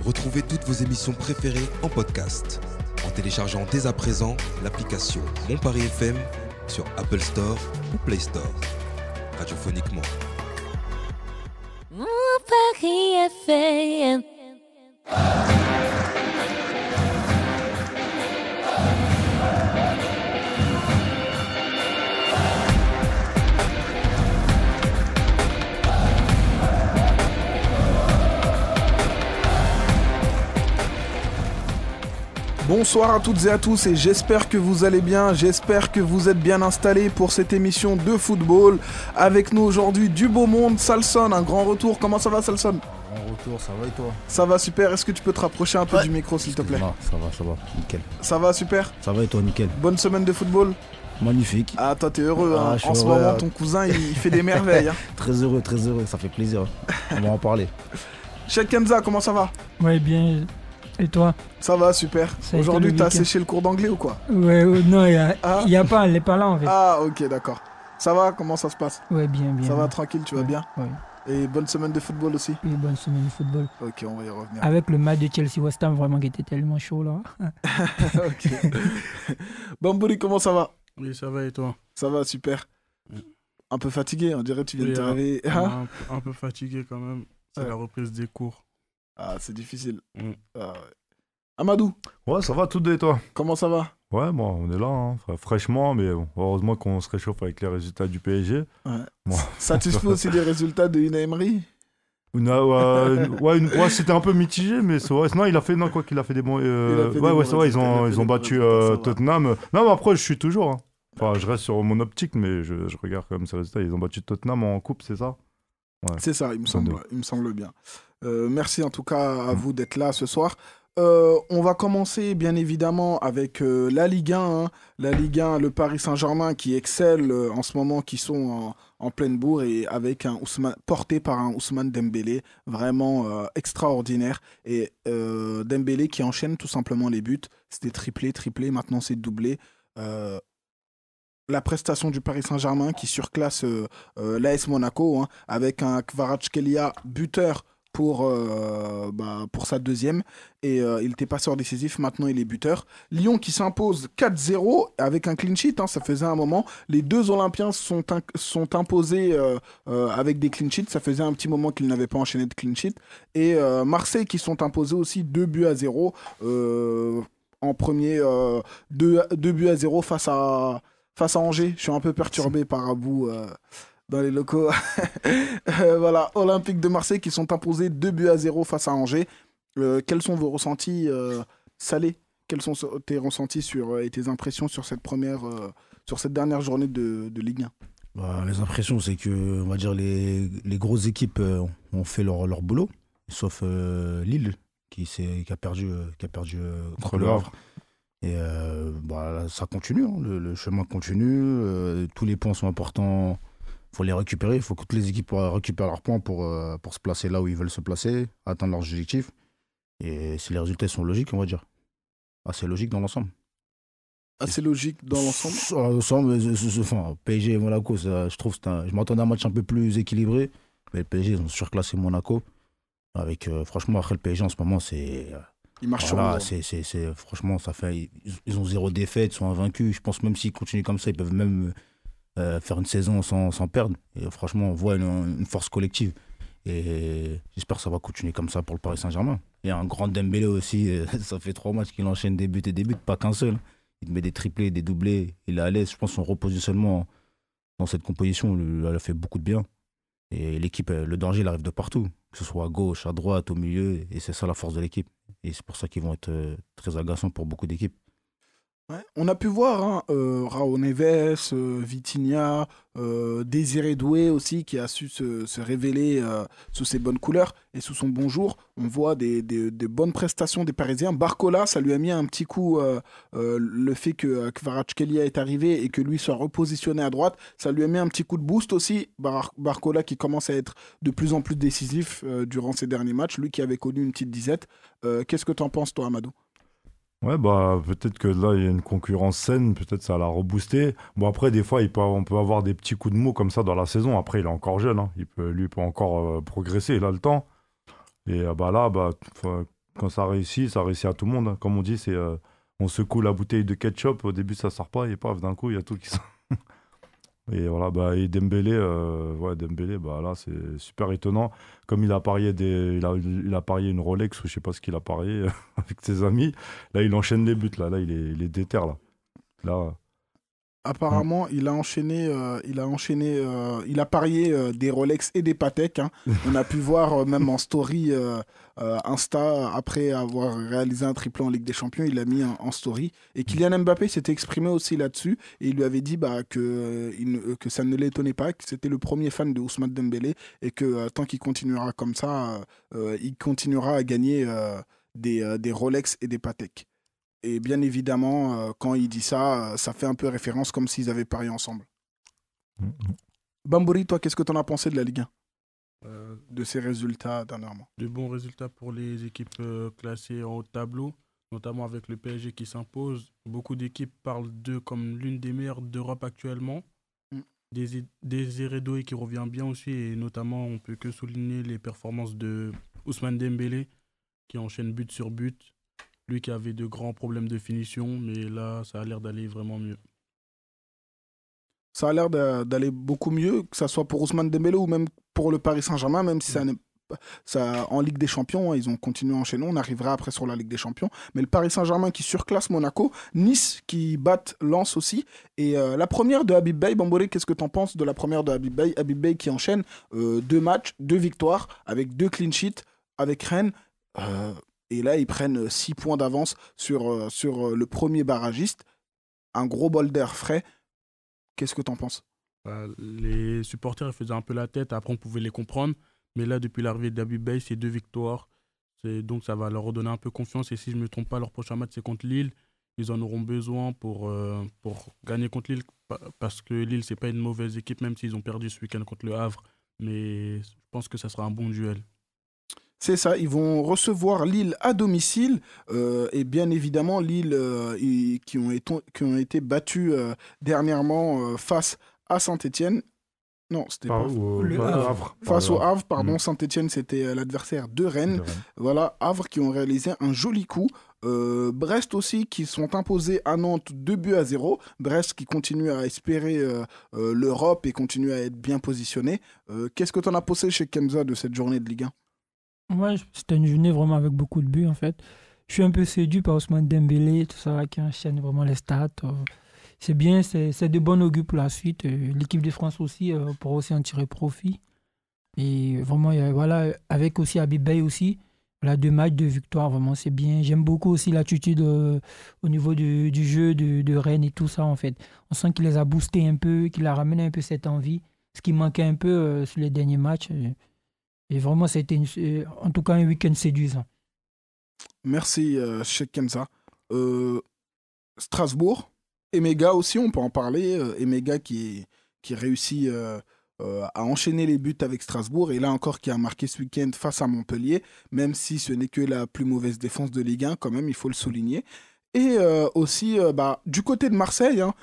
Retrouvez toutes vos émissions préférées en podcast en téléchargeant dès à présent l'application Mon Paris FM sur Apple Store ou Play Store. Radiophoniquement. Mon Paris FM. Bonsoir à toutes et à tous et j'espère que vous allez bien, j'espère que vous êtes bien installés pour cette émission de football. Avec nous aujourd'hui du beau monde, Salson, un grand retour. Comment ça va Salson ? Grand retour, ça va et toi ? Ça va super, est-ce que tu peux te rapprocher un peu du micro s'il te plaît ? Ça va, nickel. Ça va super ? Ça va et toi, nickel. Bonne semaine de football ? Magnifique. Ah toi t'es heureux, hein. Je En suis ce heureux, moment hein. ton cousin il fait des merveilles. Hein. Très heureux, ça fait plaisir. On va en parler. Cheikh Kenza, comment ça va ? Ouais, bien. Et toi ? Ça va super. Ça a été Aujourd'hui le t'as week-end. séché le cours d'anglais ou quoi ? Ouais, non, Ah. y a pas, elle est pas là en fait. Ah ok d'accord. Ça va, comment ça se passe ? Ouais, bien. Ça va tranquille, tu vas bien ? Ouais. Et bonne semaine de football aussi ? Et bonne semaine de football. Ok, on va y revenir. Avec le match de Chelsea-West Ham, vraiment qui était tellement chaud là. Ok. Bambouli, comment ça va ? Oui, ça va et toi? Ça va, super. Un peu fatigué, on dirait que tu viens de te Oui, réveiller. Hein un peu fatigué quand même. C'est Ouais. la reprise des cours. Ah, c'est difficile. Mm. Ah, ouais. Amadou, Ouais, ça va tout et toi? comment ça va ? Ouais, bon, on est là, hein, fraîchement, mais bon, heureusement qu'on se réchauffe avec les résultats du PSG. Ouais. Bon. Satisfait aussi des résultats de Unai Emery ? Ouais, c'était un peu mitigé, mais non, il a fait, quoi qu'il a fait des bons. Il a fait des Ouais, bons ça va, ils résultats, il a ont, fait ils des ont bons battu résultats, ça va. Tottenham. Non, mais après, je suis toujours. Hein. Enfin, je reste sur mon optique, mais je regarde quand même ces résultats. Ils ont battu Tottenham en coupe, c'est ça? Ouais. C'est ça, il me Ça semble, doit. il me semble bien. Merci en tout cas à vous d'être là ce soir. On va commencer bien évidemment avec la Ligue 1. Hein. La Ligue 1, le Paris Saint-Germain qui excelle en ce moment, qui sont en pleine bourre et avec porté par un Ousmane Dembélé vraiment extraordinaire. Et Dembélé qui enchaîne tout simplement les buts. C'était triplé, maintenant c'est doublé. La prestation du Paris Saint-Germain qui surclasse l'AS Monaco hein, avec un Kvaratskhelia buteur pour sa deuxième et il était passeur décisif, maintenant il est buteur. Lyon qui s'impose 4-0 avec un clean sheet, hein, ça faisait un moment. Les deux Olympiens sont imposés avec des clean sheets, ça faisait un petit moment qu'ils n'avaient pas enchaîné de clean sheet. Et Marseille qui sont imposés aussi 2-0 en premier 2-0 face à Angers. Je suis un peu perturbé par Abou dans les locaux. Voilà, Olympique de Marseille qui sont imposés 2-0 face à Angers. Quels sont vos ressentis, Salé ? Quels sont tes ressentis et tes impressions sur cette dernière journée de Ligue 1 ? Bah, les impressions, c'est que, on va dire, les grosses équipes ont fait leur boulot, sauf Lille qui a perdu contre le Havre. Et ça continue, hein, le chemin continue, tous les points sont importants, il faut les récupérer, il faut que toutes les équipes récupèrent leurs points pour se placer là où ils veulent se placer, atteindre leurs objectifs. Et si les résultats sont logiques, on va dire. Assez logique dans l'ensemble. Assez logique dans l'ensemble. Enfin, PSG et Monaco, je trouve que je m'attendais à un match un peu plus équilibré, mais le PSG, ils ont surclassé Monaco. Avec, franchement, après le PSG en ce moment, c'est... Ils marchent Voilà, sur le franchement, ça fait, ils ont 0 défaite, ils sont invaincus. Je pense même s'ils continuent comme ça, ils peuvent même faire une saison sans perdre. Et franchement, on voit une force collective. Et j'espère que ça va continuer comme ça pour le Paris Saint-Germain. Il y a un grand Dembélé aussi, ça fait 3 matchs qu'il enchaîne des buts, pas qu'un seul. Il met des triplés, des doublés, il est à l'aise. Je pense que son repositionnement dans cette composition, il a fait beaucoup de bien. Et l'équipe, le danger, il arrive de partout, que ce soit à gauche, à droite, au milieu, et c'est ça la force de l'équipe. Et c'est pour ça qu'ils vont être très agaçants pour beaucoup d'équipes. Ouais. On a pu voir hein, Raul Neves, Vitinha, Désiré Doué aussi qui a su se révéler sous ses bonnes couleurs et sous son bon jour. On voit des bonnes prestations des Parisiens. Barcola, ça lui a mis un petit coup le fait que Kvaratskhelia est arrivé et que lui soit repositionné à droite. Ça lui a mis un petit coup de boost aussi. Barcola qui commence à être de plus en plus décisif durant ces derniers matchs. Lui qui avait connu une petite disette. Qu'est-ce que t'en penses toi Amadou ? Ouais, peut-être que là, il y a une concurrence saine, peut-être ça l'a reboosté. Bon, après, des fois, on peut avoir des petits coups de mou comme ça dans la saison. Après, il est encore jeune, hein. Il peut encore progresser, il a le temps. Et Quand ça réussit à tout le monde, hein. Comme on dit, on secoue la bouteille de ketchup. Au début, ça sort pas. Et paf, d'un coup, il y a tout qui sort. Et voilà, bah, et Dembélé, Dembélé, bah, là, c'est super étonnant. Comme il a parié une Rolex, ou je sais pas ce qu'il a parié avec ses amis. Là, il enchaîne les buts. Là, il est déter, là. Là, Apparemment, il a parié des Rolex et des Patek, hein. On a pu voir même en story Insta, après avoir réalisé un triplé en Ligue des Champions, il l'a mis en story. Et Kylian Mbappé s'était exprimé aussi là-dessus et il lui avait dit que ça ne l'étonnait pas, que c'était le premier fan de Ousmane Dembélé et que tant qu'il continuera comme ça, il continuera à gagner des Rolex et des Patek. Et bien évidemment, quand il dit ça, ça fait un peu référence comme s'ils avaient parié ensemble. Bambouri, toi, qu'est-ce que tu en as pensé de la Ligue 1, de ces résultats dernièrement? De bons résultats pour les équipes classées en haut de tableau, notamment avec le PSG qui s'impose. Beaucoup d'équipes parlent d'eux comme l'une des meilleures d'Europe actuellement. Mm. Désiré Doué qui revient bien aussi, et notamment, on peut que souligner les performances de Ousmane Dembélé qui enchaîne but sur but. Lui qui avait de grands problèmes de finition, mais là, ça a l'air d'aller vraiment mieux. Ça a l'air d'aller beaucoup mieux, que ce soit pour Ousmane Dembélé ou même pour le Paris Saint-Germain, même si en Ligue des Champions, hein, ils ont continué à enchaîner. On arrivera après sur la Ligue des Champions. Mais le Paris Saint-Germain qui surclasse Monaco, Nice qui bat Lens aussi. Et la première de Habib Beye, Bambolé, qu'est-ce que tu en penses de la première de Habib Beye? Habib Beye qui enchaîne 2 matchs, 2 victoires, avec 2 clean sheets avec Rennes. Et là, ils prennent 6 points d'avance sur le premier barragiste. Un gros bol d'air frais. Qu'est-ce que tu en penses? Les supporters ils faisaient un peu la tête, après on pouvait les comprendre. Mais là, depuis l'arrivée d'Habib Beye, c'est 2 victoires. Donc ça va leur redonner un peu confiance. Et si je ne me trompe pas, leur prochain match, c'est contre Lille. Ils en auront besoin pour gagner contre Lille. Parce que Lille, c'est pas une mauvaise équipe, même s'ils ont perdu ce week-end contre le Havre. Mais je pense que ça sera un bon duel. C'est ça, ils vont recevoir Lille à domicile. Et bien évidemment, Lille qui ont été battus dernièrement face à Saint-Étienne. Non, c'était pas. Le Havre. Face au Havre, pardon. Saint-Étienne, c'était l'adversaire de Rennes. Voilà, Havre qui ont réalisé un joli coup. Brest aussi qui sont imposés à Nantes 2 buts à 0. Brest qui continue à espérer l'Europe et continue à être bien positionné. Qu'est-ce que tu en as pensé chez Kenza de cette journée de Ligue 1? Ouais, c'était une journée vraiment avec beaucoup de buts en fait. Je suis un peu séduit par Ousmane Dembélé, tout ça, qui enchaîne vraiment les stats. C'est bien, c'est de bon augure pour la suite. L'équipe de France aussi pourra aussi en tirer profit. Et vraiment, voilà, avec aussi Habib Beye aussi, voilà, 2 matchs, 2 victoires, vraiment c'est bien. J'aime beaucoup aussi l'attitude au niveau du jeu de Rennes et tout ça en fait. On sent qu'il les a boostés un peu, qu'il a ramené un peu cette envie, ce qui manquait un peu sur les derniers matchs. Et vraiment, c'était en tout cas un week-end séduisant. Merci, Cheikh Kenza. Strasbourg, Emega aussi, on peut en parler. Emega qui réussit à enchaîner les buts avec Strasbourg et là encore qui a marqué ce week-end face à Montpellier, même si ce n'est que la plus mauvaise défense de Ligue 1, quand même, il faut le souligner. Et aussi, du côté de Marseille, hein,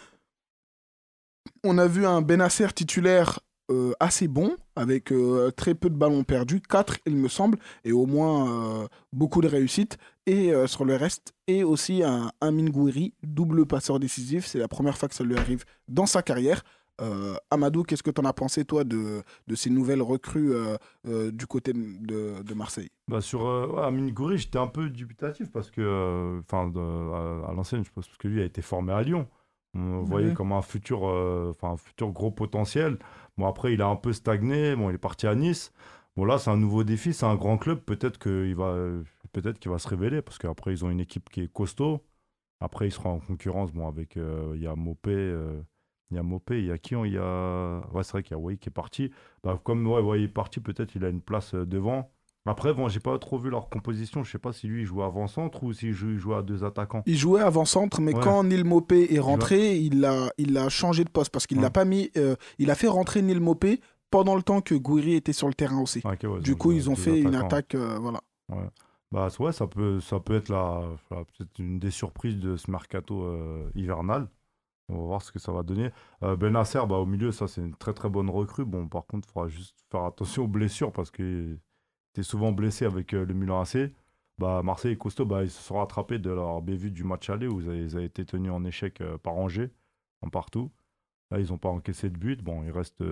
on a vu un Benasser titulaire assez bon, avec très peu de ballons perdus, 4 il me semble, et au moins beaucoup de réussite. Et sur le reste, et aussi un Amin Gouiri, double passeur décisif, c'est la première fois que ça lui arrive dans sa carrière. Amadou, qu'est-ce que tu en as pensé, toi, de ces nouvelles recrues du côté de Marseille? Bah sur Amin Gouiri, j'étais un peu dubitatif parce que, à l'ancienne, je pense que lui a été formé à Lyon. On voyait comme un futur gros potentiel. Bon, après, il a un peu stagné. Bon, il est parti à Nice. Bon, là, c'est un nouveau défi, c'est un grand club. Peut-être qu'il va se révéler parce qu'après, ils ont une équipe qui est costaud. Après, il sera en concurrence avec. Il y a Mopé. Il y a qui il y a... Ouais, c'est vrai qu'il y a Wai qui est parti. Bah, comme Wai est parti, peut-être il a une place devant. Après, bon, j'ai pas trop vu leur composition. Je sais pas si lui il jouait avant-centre ou s'il jouait à 2 attaquants. Il jouait avant-centre, mais Ouais. quand Neil Mopé est rentré, il a changé de poste parce qu'il l'a pas mis. Il a fait rentrer Neil Mopé pendant le temps que Gouiri était sur le terrain aussi. Ah, ok, ouais, Du donc, coup, ils ont deux fait une attaquants. attaque. Voilà. Ouais. Bah, ouais, ça peut être peut-être une des surprises de ce mercato hivernal. On va voir ce que ça va donner. Benasser, au milieu, ça, c'est une très très bonne recrue. Bon, par contre, il faudra juste faire attention aux blessures parce que t'es souvent blessé avec le Milan AC. Marseille est costaud, ils se sont rattrapés de leur bévue du match aller où ils avaient été tenus en échec par Angers, en partout. Là, ils n'ont pas encaissé de but. Bon, ils restent,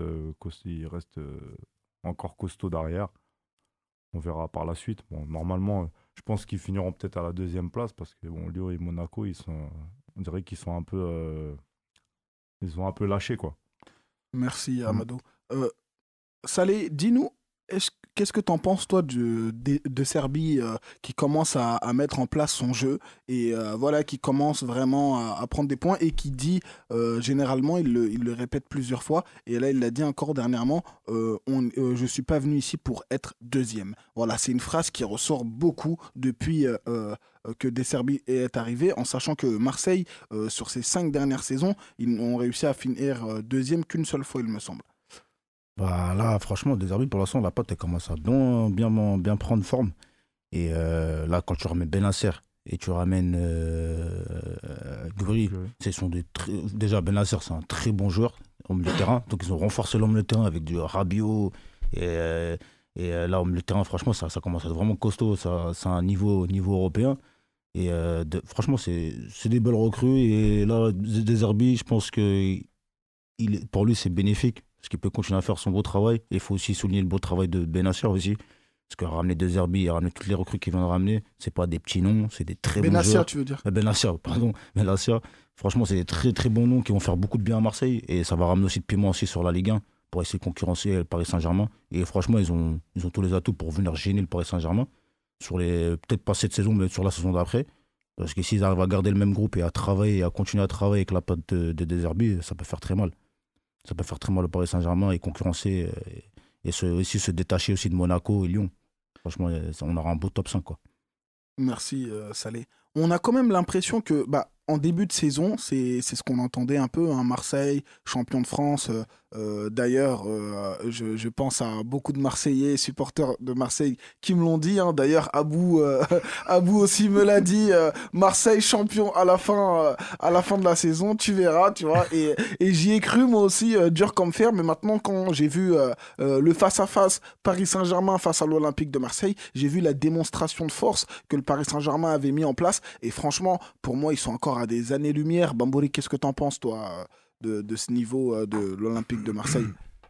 encore costauds derrière. On verra par la suite. Bon, normalement, je pense qu'ils finiront peut-être à la 2e place parce que Lyon et Monaco, on dirait qu'ils sont un peu, ils ont un peu lâché, quoi. Merci, Amadou. Saleh, dis-nous, qu'est-ce que tu en penses, toi, de Serbie qui commence à mettre en place son jeu et voilà, qui commence vraiment à prendre des points et qui dit, généralement, il le répète plusieurs fois, et là, il l'a dit encore dernièrement, je ne suis pas venu ici pour être deuxième. Voilà, c'est une phrase qui ressort beaucoup depuis que De Serbie est arrivé, en sachant que Marseille, sur ces 5 dernières saisons, ils ont réussi à finir deuxième qu'une seule fois, il me semble. Là, franchement, De Zerbi, pour l'instant, la patte, elle commence à bien prendre forme. Et là, quand tu ramènes Benasser et tu ramènes Guri, déjà Benasser, c'est un très bon joueur au milieu de terrain. Donc, ils ont renforcé l'homme de terrain avec du Rabiot. Et là, au milieu de terrain, franchement, ça commence à être vraiment costaud. C'est un niveau européen. Et franchement, c'est des belles recrues. Et là, De Zerbi, je pense que pour lui, c'est bénéfique. Parce qu'il peut continuer à faire son beau travail. Il faut aussi souligner le beau travail de Benasser aussi. Parce que ramener De Zerbi, ramener toutes les recrues qu'il vient de ramener, c'est pas des petits noms, c'est des très bons joueurs. Benasser, tu veux dire? Benasser, pardon. Benasser, franchement, c'est des très très bons noms qui vont faire beaucoup de bien à Marseille. Et ça va ramener aussi de piment aussi sur la Ligue 1 pour essayer de concurrencer le Paris Saint-Germain. Et franchement, ils ont tous les atouts pour venir gêner le Paris Saint-Germain. Peut-être pas cette saison, mais sur la saison d'après. Parce que s'ils arrivent à garder le même groupe et à travailler, à continuer à travailler avec la patte de Zerbi, ça peut faire très mal. Ça peut faire très mal au Paris Saint-Germain et concurrencer et aussi se détacher aussi de Monaco et Lyon. Franchement, on aura un beau top 5, quoi. Merci, Saleh. On a quand même l'impression que, en début de saison, c'est ce qu'on entendait un peu, hein, Marseille, champion de France. D'ailleurs, je pense à beaucoup de Marseillais, supporters de Marseille, qui me l'ont dit. Hein. D'ailleurs, Abou aussi me l'a dit. Marseille champion à la fin de la saison, tu verras, tu vois. Et j'y ai cru moi aussi, dur comme fer. Mais maintenant, quand j'ai vu le face-à-face Paris Saint-Germain face à l'Olympique de Marseille, j'ai vu la démonstration de force que le Paris Saint-Germain avait mis en place. Et franchement, pour moi, ils sont encore à des années-lumière. Bambouri, qu'est-ce que t'en penses, toi, de ce niveau de l'Olympique de Marseille?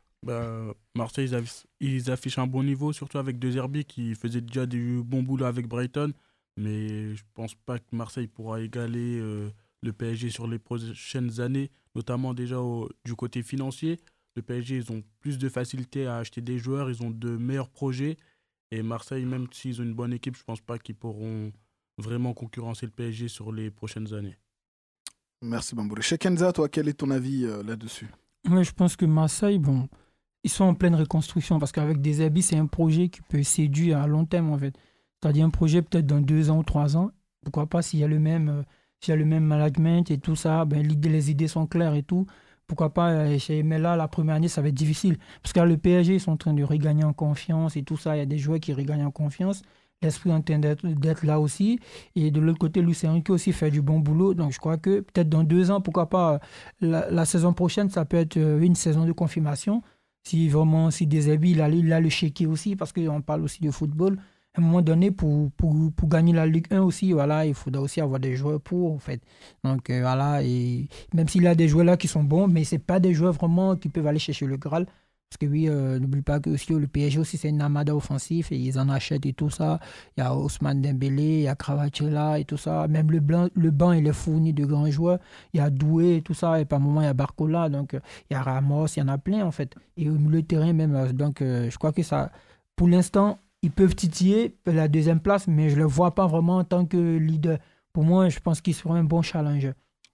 Marseille, ils affichent un bon niveau, surtout avec De Zerbi qui faisait déjà du bon boulot avec Brighton. Mais je pense pas que Marseille pourra égaler le PSG sur les prochaines années, notamment déjà du côté financier. Le PSG, ils ont plus de facilité à acheter des joueurs, ils ont de meilleurs projets. Et Marseille, même s'ils ont une bonne équipe, je pense pas qu'ils pourront vraiment concurrencer le PSG sur les prochaines années. Merci Bambouri. Shekenza, toi, quel est ton avis là-dessus? Moi, je pense que Marseille, ils sont en pleine reconstruction parce qu'avec des habits, c'est un projet qui peut séduire à long terme, en fait. C'est-à-dire un projet peut-être dans 2 ans ou 3 ans. Pourquoi pas s'il y a le même management et tout ça, les idées sont claires et tout. Pourquoi pas, mais là, la première année, ça va être difficile. Parce que là, le PSG, ils sont en train de regagner en confiance et tout ça. Il y a des joueurs qui regagnent en confiance. L'esprit est en train d'être là aussi. Et de l'autre côté, Luis Enrique aussi fait du bon boulot. Donc, je crois que peut-être dans 2 ans, pourquoi pas, la saison prochaine, ça peut être une saison de confirmation. Si vraiment, si Deserbi, il a le chéquier aussi, parce qu'on parle aussi de football. À un moment donné, pour gagner la Ligue 1 aussi, voilà, il faudra aussi avoir des joueurs pour, en fait. Donc, voilà, et même s'il y a des joueurs là qui sont bons, mais ce n'est pas des joueurs vraiment qui peuvent aller chercher le Graal. Parce que oui, n'oublie pas que aussi, le PSG aussi, c'est une armada offensif et ils en achètent et tout ça. Il y a Ousmane Dembélé, il y a Kvaratskhelia et tout ça. Même le banc, il est fourni de grands joueurs. Il y a Doué et tout ça. Et par moment, il y a Barcola. Donc, il y a Ramos, il y en a plein, en fait. Et au milieu de terrain, même. Donc, je crois que ça, pour l'instant, ils peuvent titiller la 2e place, mais je ne le vois pas vraiment en tant que leader. Pour moi, je pense qu'ils seront un bon challenger.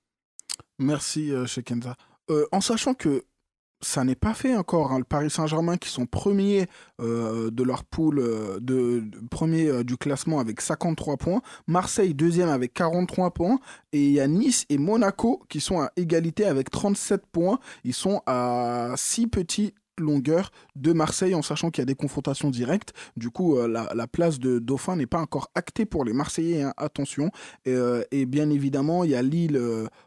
Merci, Shekenza. En sachant que ça n'est pas fait encore. Hein. Le Paris Saint-Germain qui sont premiers de leur poule, premier du classement avec 53 points. Marseille 2e avec 43 points. Et il y a Nice et Monaco qui sont à égalité avec 37 points. Ils sont à 6 petits longueur de Marseille en sachant qu'il y a des confrontations directes. Du coup, la place de Dauphin n'est pas encore actée pour les Marseillais, hein, attention. Et bien évidemment, il y a Lille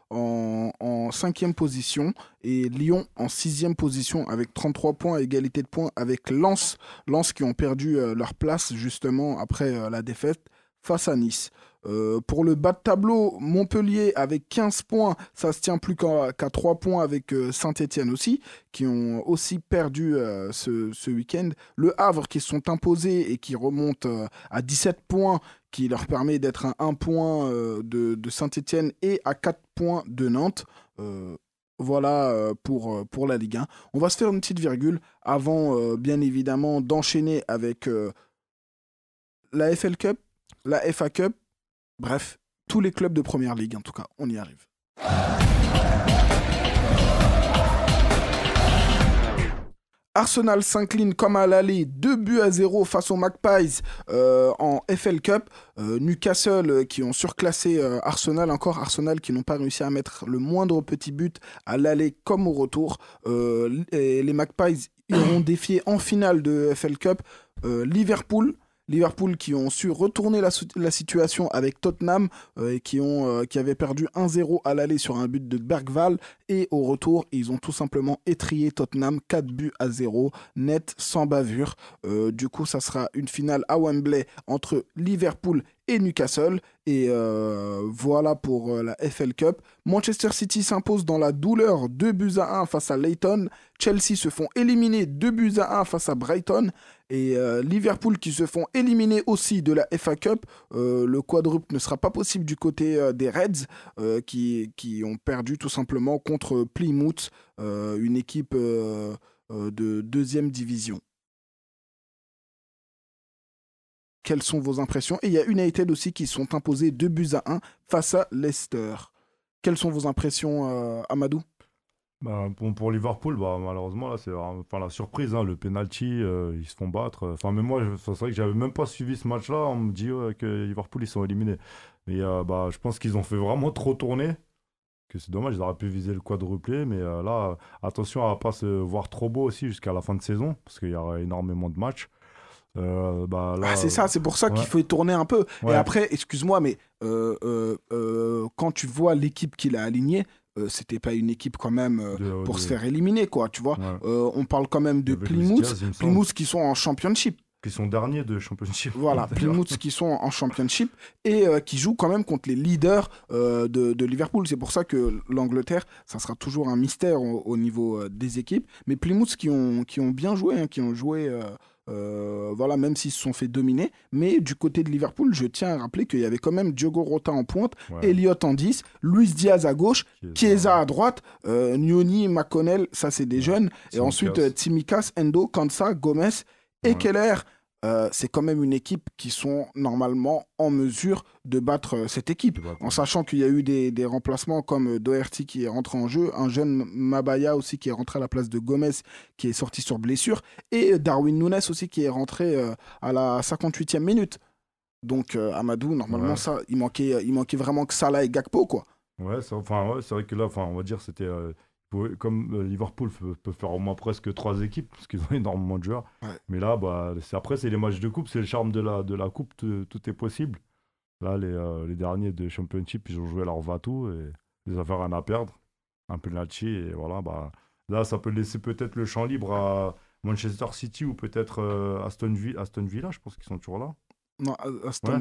en 5e position et Lyon en 6e position avec 33 points à égalité de points avec Lens qui ont perdu leur place justement après la défaite face à Nice. Pour le bas de tableau, Montpellier avec 15 points, ça se tient plus qu'à 3 points avec Saint-Etienne aussi, qui ont aussi perdu ce week-end. Le Havre qui se sont imposés et qui remontent à 17 points, qui leur permet d'être à 1 point de Saint-Etienne et à 4 points de Nantes. Voilà pour la Ligue 1. On va se faire une petite virgule avant, bien évidemment, d'enchaîner avec la FL Cup, la FA Cup, bref, tous les clubs de Première Ligue, en tout cas, on y arrive. Arsenal s'incline comme à l'aller 2-0 face aux Magpies en FL Cup. Newcastle qui ont surclassé Arsenal, encore Arsenal qui n'ont pas réussi à mettre le moindre petit but à l'aller comme au retour. Les Magpies iront défier en finale de FL Cup Liverpool. Liverpool qui ont su retourner la situation avec Tottenham et qui avaient perdu 1-0 à l'aller sur un but de Bergvall. Et au retour, ils ont tout simplement étrillé Tottenham 4-0, net, sans bavure. Du coup, ça sera une finale à Wembley entre Liverpool et Newcastle. Et voilà pour la FL Cup. Manchester City s'impose dans la douleur 2-1 face à Leyton. Chelsea se font éliminer 2-1 face à Brighton. Et Liverpool qui se font éliminer aussi de la FA Cup. Le quadruple ne sera pas possible du côté des Reds qui ont perdu tout simplement contre Plymouth, une équipe de deuxième division. Quelles sont vos impressions? Et il y a United aussi qui sont imposés 2-1 face à Leicester. Quelles sont vos impressions, Amadou? Pour Liverpool, malheureusement, là, c'est la surprise. Hein, le penalty, ils se font battre. Mais moi, c'est vrai que j'avais même pas suivi ce match-là. On me dit que Liverpool, ils sont éliminés. Mais je pense qu'ils ont fait vraiment trop tourner. Que c'est dommage, ils auraient pu viser le quadruplé. Mais là, attention à ne pas se voir trop beau aussi jusqu'à la fin de saison. Parce qu'il y aura énormément de matchs. Là, c'est ça, c'est pour ça qu'il faut tourner un peu. Ouais. Et après, excuse-moi, mais quand tu vois l'équipe qu'il a alignée, c'était pas une équipe quand même pour se faire éliminer, quoi, tu vois. Ouais. On parle quand même de Plymouth qui sont en championship. Qui sont derniers de championship. Voilà, Plymouth qui sont en championship et qui jouent quand même contre les leaders de Liverpool. C'est pour ça que l'Angleterre, ça sera toujours un mystère au niveau des équipes. Mais Plymouth qui ont bien joué, qui ont joué... voilà, même s'ils se sont fait dominer. Mais du côté de Liverpool, je tiens à rappeler qu'il y avait quand même Diogo Rota en pointe, Elliott en 10, Luis Diaz à gauche, Chiesa à droite, Nyoni, McConnell, ça c'est des jeunes. Et ensuite, Tsimikas, Endo, Kansa, Gomez et Keller. C'est quand même une équipe qui sont normalement en mesure de battre cette équipe, en sachant qu'il y a eu des remplacements comme Doherty qui est rentré en jeu, un jeune Mabaya aussi qui est rentré à la place de Gomez qui est sorti sur blessure, et Darwin Núñez aussi qui est rentré à la 58e minute. Donc Amadou, normalement ça, il manquait vraiment que Salah et Gakpo, quoi. C'est vrai que là, on va dire c'était... comme Liverpool peut faire au moins presque 3 équipes, parce qu'ils ont énormément de joueurs. Ouais. Mais là, après, c'est les matchs de coupe, c'est le charme de la coupe, tout est possible. Là, les derniers de Championship, ils ont joué leur va-tout et ils avaient rien à perdre. Un penalty, et voilà. Là, ça peut laisser peut-être le champ libre à Manchester City ou peut-être Aston Villa, je pense qu'ils sont toujours là. Non, Aston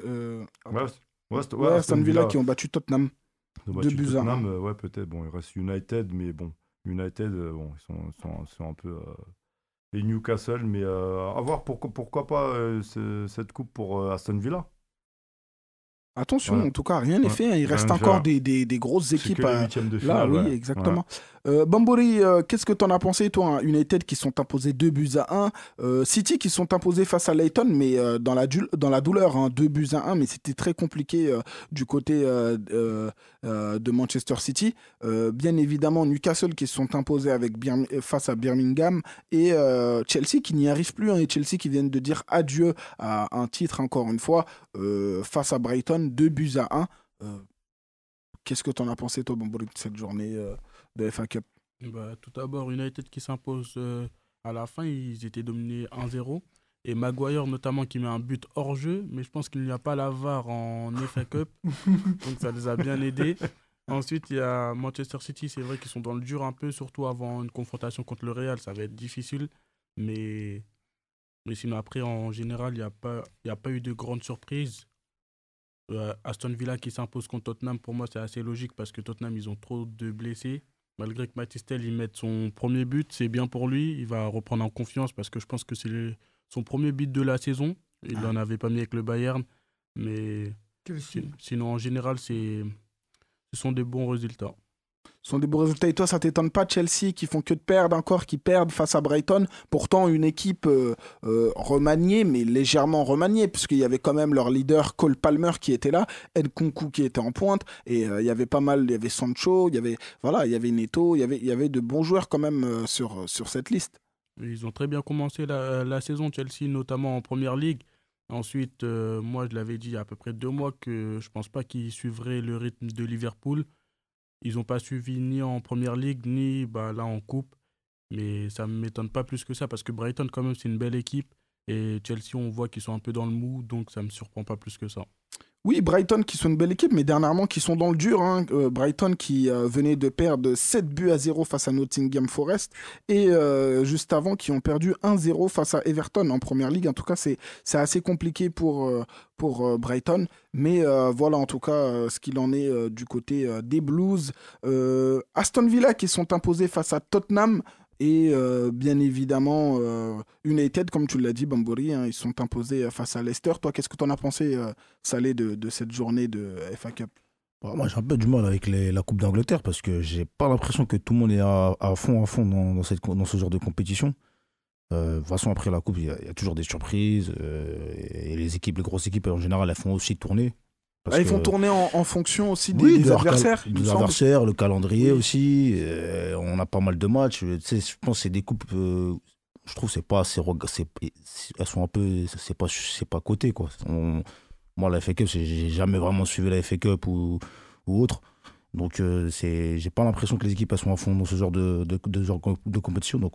Aston Villa qui ont battu Tottenham. Tottenham, peut-être. Bon, il reste United, mais bon, United, ils sont un peu... Et Newcastle, mais à voir pourquoi pas cette coupe pour Aston Villa. Attention, en tout cas, rien n'est fait. Il reste encore des grosses équipes. C'est que les huitièmes de finale, là, oui, exactement. Bambori, qu'est-ce que tu en as pensé, toi, United qui sont imposés 2-1, City qui sont imposés face à Leyton, mais dans la douleur, 2-1, mais c'était très compliqué du côté de Manchester City. Bien évidemment, Newcastle qui se sont imposés face à Birmingham, et Chelsea qui n'y arrive plus, et Chelsea qui viennent de dire adieu à un titre, encore une fois, face à Brighton, 2-1. Qu'est-ce que tu en as pensé, toi, Bambori, de cette journée de FA Cup? Tout d'abord, United qui s'impose à la fin, ils étaient dominés 1-0. Et Maguire notamment qui met un but hors jeu, mais je pense qu'il n'y a pas la VAR en FA Cup, donc ça les a bien aidés. Ensuite, il y a Manchester City, c'est vrai qu'ils sont dans le dur un peu, surtout avant une confrontation contre le Real, ça va être difficile. Mais sinon après, en général, il n'y a pas eu de grandes surprises. Aston Villa qui s'impose contre Tottenham, pour moi, c'est assez logique parce que Tottenham, ils ont trop de blessés. Malgré que Mathys Tel il mette son premier but, c'est bien pour lui. Il va reprendre en confiance parce que je pense que c'est son premier but de la saison. Il n'en avait pas mis avec le Bayern. Mais sinon, en général, ce sont des bons résultats. Ce sont des beaux résultats. Et toi, ça t'étonne pas, Chelsea, qui font que de perdre encore, qui perdent face à Brighton. Pourtant, une équipe remaniée, mais légèrement remaniée, puisqu'il y avait quand même leur leader, Cole Palmer, qui était là, Nkunku qui était en pointe, et il y avait pas mal, il y avait Sancho, il y avait Neto, il y avait de bons joueurs quand même sur cette liste. Ils ont très bien commencé la saison, Chelsea, notamment en Première Ligue. Ensuite, moi, je l'avais dit il y a à peu près 2 mois que je ne pense pas qu'ils suivraient le rythme de Liverpool. Ils n'ont pas suivi ni en Première Ligue, ni là en Coupe. Mais ça ne m'étonne pas plus que ça, parce que Brighton, quand même, c'est une belle équipe. Et Chelsea, on voit qu'ils sont un peu dans le mou, donc ça ne me surprend pas plus que ça. Oui, Brighton qui sont une belle équipe, mais dernièrement qui sont dans le dur. Brighton qui venait de perdre 7-0 face à Nottingham Forest et juste avant qui ont perdu 1-0 face à Everton en Première Ligue. En tout cas, c'est assez compliqué pour Brighton. Mais voilà en tout cas ce qu'il en est du côté des Blues. Aston Villa qui sont imposés face à Tottenham. Et bien évidemment, United, comme tu l'as dit, Bambouri, ils sont imposés face à Leicester. Toi, qu'est-ce que tu en as pensé, Salé, de cette journée de FA Cup ? Moi, j'ai un peu du mal avec la Coupe d'Angleterre parce que j'ai pas l'impression que tout le monde est à fond dans ce genre de compétition. De toute façon, après la Coupe, il y a toujours des surprises. Et les grosses équipes, en général, elles font aussi tourner. Ils font tourner en fonction aussi des adversaires. Des adversaires, le calendrier aussi. On a pas mal de matchs. Je pense que c'est des coupes. Je trouve que c'est pas assez. Elles sont un peu. C'est pas coté, quoi. Moi, la FA Cup, j'ai jamais vraiment suivi la FA Cup ou autre. Donc, j'ai pas l'impression que les équipes elles sont à fond dans ce genre de compétition. Donc,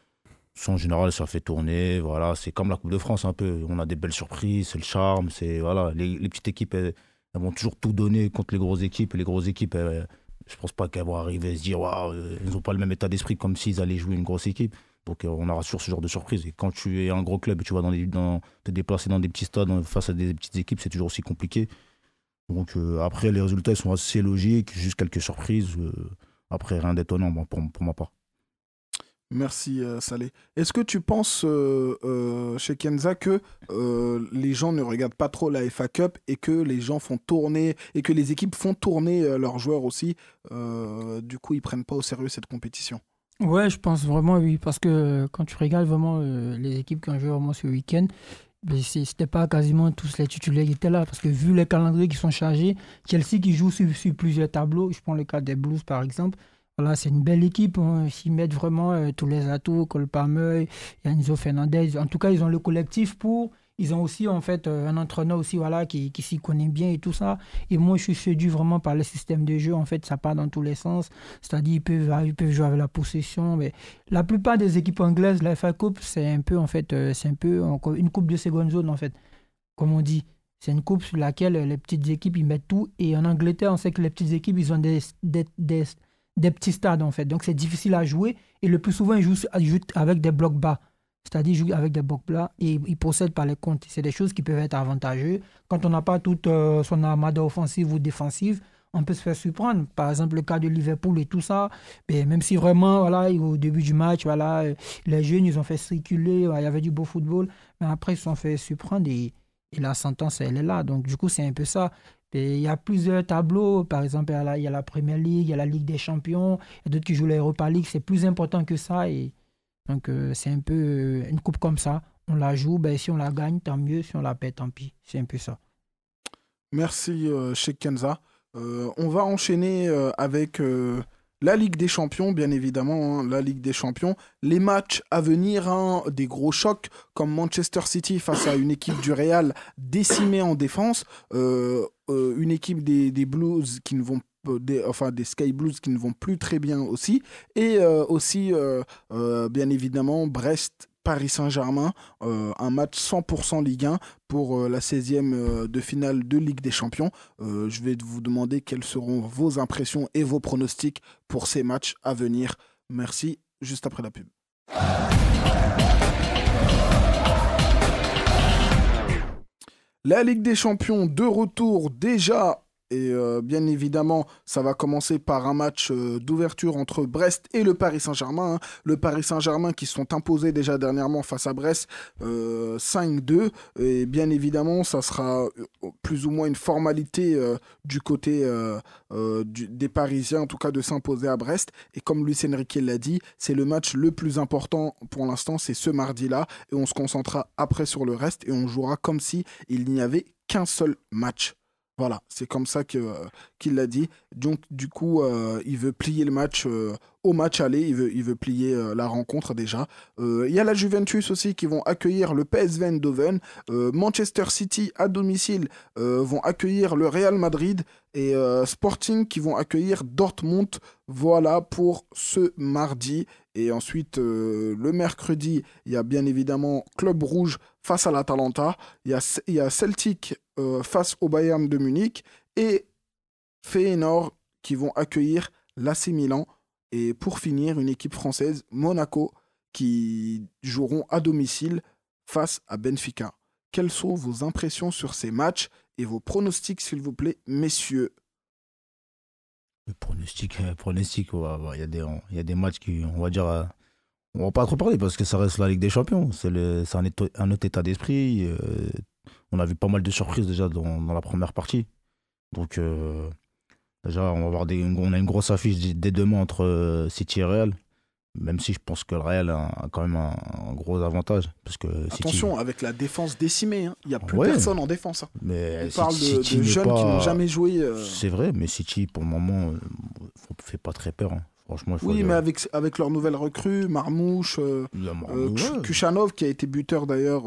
en général, ça fait tourner. Voilà, c'est comme la Coupe de France un peu. On a des belles surprises, c'est le charme. Voilà, les petites équipes. Elles vont toujours tout donner contre les grosses équipes. Et les grosses équipes, je pense pas qu'elles vont arriver à se dire waouh, ils n'ont pas le même état d'esprit comme s'ils allaient jouer une grosse équipe. Donc on aura sur ce genre de surprise. Et quand tu es un gros club et tu vas te déplacer dans des petits stades face à des petites équipes, c'est toujours aussi compliqué. Donc après, les résultats sont assez logiques, juste quelques surprises. Après, rien d'étonnant pour ma part. Merci Salé. Est-ce que tu penses, chez Kenza, que les gens ne regardent pas trop la FA Cup et que les gens font tourner, et que les équipes font tourner leurs joueurs aussi, du coup ils prennent pas au sérieux cette compétition? Ouais, je pense vraiment, oui, parce que quand tu regardes vraiment les équipes qui ont joué vraiment ce week-end, c'était pas quasiment tous les titulaires qui étaient là, parce que vu les calendriers qui sont chargés, Chelsea qui joue sur plusieurs tableaux, je prends le cas des Blues par exemple. Voilà, c'est une belle équipe. Ils mettent vraiment tous les atouts, Cole Palmer, Enzo Fernandez. En tout cas, ils ont le collectif pour. Ils ont aussi en fait un entraîneur aussi, voilà, qui s'y connaît bien et tout ça. Et moi, je suis séduit vraiment par le système de jeu. En fait, ça part dans tous les sens. C'est-à-dire, ils peuvent jouer avec la possession. Mais la plupart des équipes anglaises, la FA Cup, c'est un peu une coupe de seconde zone en fait, comme on dit. C'est une coupe sur laquelle les petites équipes ils mettent tout. Et en Angleterre, on sait que les petites équipes, ils ont des petits stades en fait, donc c'est difficile à jouer et le plus souvent ils jouent avec des blocs bas, c'est-à-dire ils jouent avec des blocs bas et ils procèdent par les comptes. C'est des choses qui peuvent être avantageuses quand on n'a pas toute son armada offensive ou défensive. On peut se faire surprendre, par exemple le cas de Liverpool et tout ça, mais même si vraiment voilà, au début du match voilà, les jeunes ils ont fait circuler, il y avait du beau football, mais après ils se sont fait surprendre et la sentence elle est là, donc du coup c'est un peu ça. Et il y a plusieurs tableaux, par exemple, il y a la Premier League, il y a la Ligue des Champions, il y a d'autres qui jouent l'Europa League, c'est plus important que ça. Et donc, c'est un peu une coupe comme ça. On la joue, si on la gagne, tant mieux, si on la perd, tant pis. C'est un peu ça. Merci, Cheikh Kenza. On va enchaîner avec la Ligue des Champions, bien évidemment, la Ligue des Champions. Les matchs à venir, des gros chocs, comme Manchester City face à une équipe du Real décimée en défense. Une équipe des Blues qui ne vont des Sky Blues qui ne vont plus très bien aussi, et aussi bien évidemment Brest Paris Saint-Germain, un match 100% Ligue 1 pour la 16e de finale de Ligue des Champions. Je vais vous demander quelles seront vos impressions et vos pronostics pour ces matchs à venir. Merci, juste après la pub. La Ligue des Champions de retour déjà. Et bien évidemment, ça va commencer par un match d'ouverture entre Brest et le Paris Saint-Germain, hein. Le Paris Saint-Germain qui se sont imposés déjà dernièrement face à Brest 5-2. Et bien évidemment, ça sera plus ou moins une formalité du côté des Parisiens, en tout cas de s'imposer à Brest. Et comme Luis Enrique l'a dit, c'est le match le plus important pour l'instant, c'est ce mardi-là. Et on se concentrera après sur le reste et on jouera comme si il n'y avait qu'un seul match. Voilà, c'est comme ça qu'il l'a dit. Donc, du coup, il veut plier le match au match aller. Il veut plier la rencontre déjà. Il y a la Juventus aussi qui vont accueillir le PSV Eindhoven. Manchester City à domicile vont accueillir le Real Madrid. Et Sporting qui vont accueillir Dortmund. Voilà pour ce mardi. Et ensuite, le mercredi, il y a bien évidemment Club Rouge face à l'Atalanta. Il y a Celtic face au Bayern de Munich et Feyenoord qui vont accueillir l'AC Milan. Et pour finir, une équipe française, Monaco, qui joueront à domicile face à Benfica. Quelles sont vos impressions sur ces matchs et vos pronostics, s'il vous plaît, messieurs? Le pronostic, il y a des matchs qui, on va dire, on va pas trop parler parce que ça reste la Ligue des Champions. C'est un autre état d'esprit. On a vu pas mal de surprises déjà dans la première partie. Donc, déjà, on a une grosse affiche dès demain entre City et Real. Même si je pense que le Real a quand même un gros avantage. Parce que Attention, avec la défense décimée, hein. Il n'y a plus Ouais. personne en défense, hein. Mais On parle de City n'est jeunes qui n'ont jamais joué. C'est vrai, mais City, pour le moment, fait pas très peur, hein. Franchement, il faut Oui, dire. mais avec leur nouvelle recrue, Marmouche, Ouais. Kuchanov, qui a été buteur d'ailleurs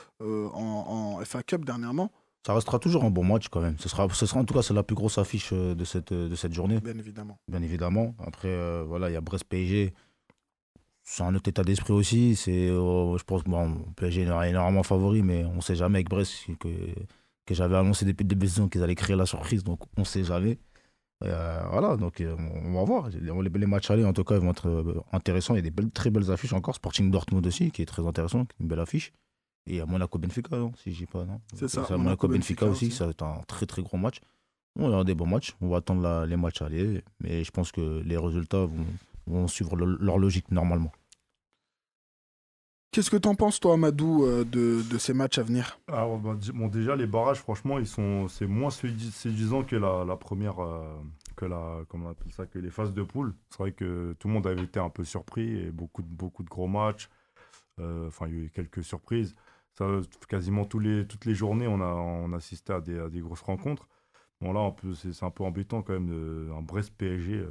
en FA Cup dernièrement, Ça restera toujours un bon match quand même. Ce sera en tout cas c'est la plus grosse affiche de cette journée, bien évidemment. bien évidemment. Après, voilà, il y a Brest-PSG. C'est un autre état d'esprit aussi. Je pense que bon, PSG est énormément favori, mais on ne sait jamais avec Brest que j'avais annoncé depuis le début de saison qu'ils allaient créer la surprise, donc on ne sait jamais. Voilà, donc on va voir. Les matchs allés, en tout cas, ils vont être intéressants. Il y a très belles affiches encore. Sporting Dortmund aussi, qui est très intéressant, une belle affiche. Et il y a Monaco-Benfica, non, si je dis pas, non. C'est ça, Monaco-Benfica aussi, aussi. ça va être un très très gros match. On va avoir des bons matchs. On va attendre les matchs allés. Mais je pense que les résultats vont suivre leur logique normalement. Qu'est-ce que t'en penses, toi, Amadou, de ces matchs à venir? Alors, bon, déjà, les barrages, franchement, c'est moins séduisant que la première, comment on appelle ça, que les phases de poule. C'est vrai que tout le monde avait été un peu surpris et beaucoup de gros matchs. Enfin, il y a eu quelques surprises. Ça, quasiment toutes les journées, on assistait à des grosses rencontres. Bon, là, c'est un peu embêtant quand même, un Brest-PSG.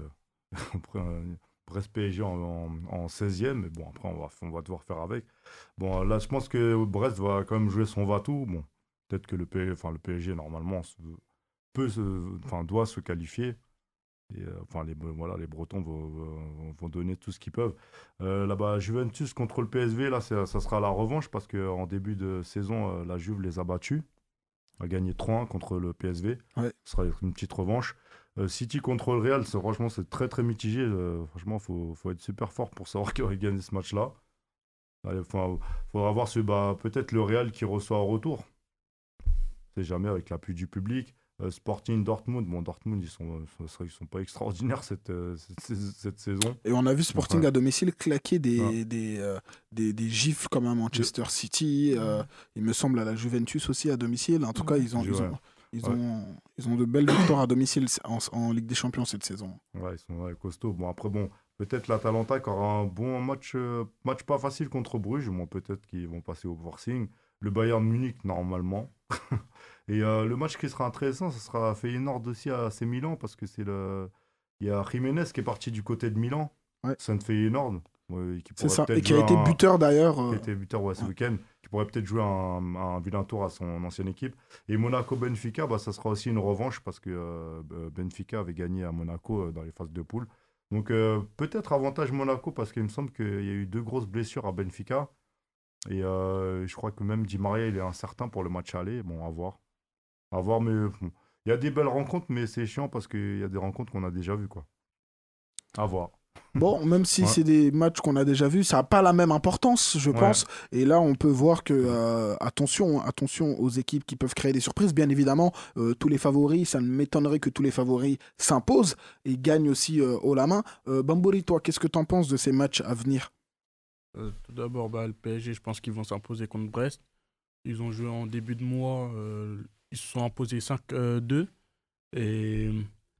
Brest-PSG en 16e, mais bon, après, on va devoir faire avec. Bon, là, je pense que Brest va quand même jouer son va-tout. Bon, peut-être que le PSG, normalement, doit se qualifier. Et, voilà, les Bretons vont donner tout ce qu'ils peuvent. Là-bas, Juventus contre le PSV, là, ça sera la revanche parce qu'en début de saison, la Juve les a battus, a gagné 3-1 contre le PSV. Ouais. Ce sera une petite revanche. City contre le Real, franchement, c'est très très mitigé. Franchement, faut être super fort pour savoir qui va gagner ce match-là. Il faudra voir peut-être le Real qui reçoit au retour. C'est jamais avec l'appui du public. Sporting Dortmund. Bon, Dortmund, ils sont pas extraordinaires cette saison. Et on a vu Sporting Ouais. à domicile claquer Ouais. des gifles comme à Manchester City. Il me semble à la Juventus aussi à domicile. En tout cas, ils ont de belles victoires à domicile en Ligue des Champions cette saison. Ouais, ils sont costauds. Bon, après, peut-être l'Atalanta qui aura un bon match pas facile contre Bruges. Bon, peut-être qu'ils vont passer au forcing. Le Bayern Munich, normalement. Et le match qui sera intéressant, ce sera Feyenoord aussi à AC Milan, parce que il y a Jiménez qui est parti du côté de Milan. Ouais. Saint Feyenoord. Qui C'est pourrait ça. peut-être Et qui a jouer été buteur d'ailleurs. qui a été buteur ce week-end, qui pourrait peut-être jouer un vilain tour à son ancienne équipe. Et Monaco-Benfica, ça sera aussi une revanche parce que Benfica avait gagné à Monaco dans les phases de poule. Donc peut-être avantage Monaco parce qu'il me semble qu'il y a eu 2 grosses blessures à Benfica. Et je crois que même Di Maria, il est incertain pour le match aller. Bon, à voir. À voir, mais bon. Il y a des belles rencontres, mais c'est chiant parce qu'il y a des rencontres qu'on a déjà vues, quoi. À voir. Bon, même si Ouais. c'est des matchs qu'on a déjà vus, ça n'a pas la même importance, je Ouais. pense. Et là, on peut voir que, attention aux équipes qui peuvent créer des surprises. Bien évidemment, tous les favoris, ça ne m'étonnerait que tous les favoris s'imposent et gagnent aussi haut la main. Bambouri, toi, qu'est-ce que tu en penses de ces matchs à venir? Tout d'abord, le PSG, je pense qu'ils vont s'imposer contre Brest. Ils ont joué en début de mois, ils se sont imposés 5-2. Et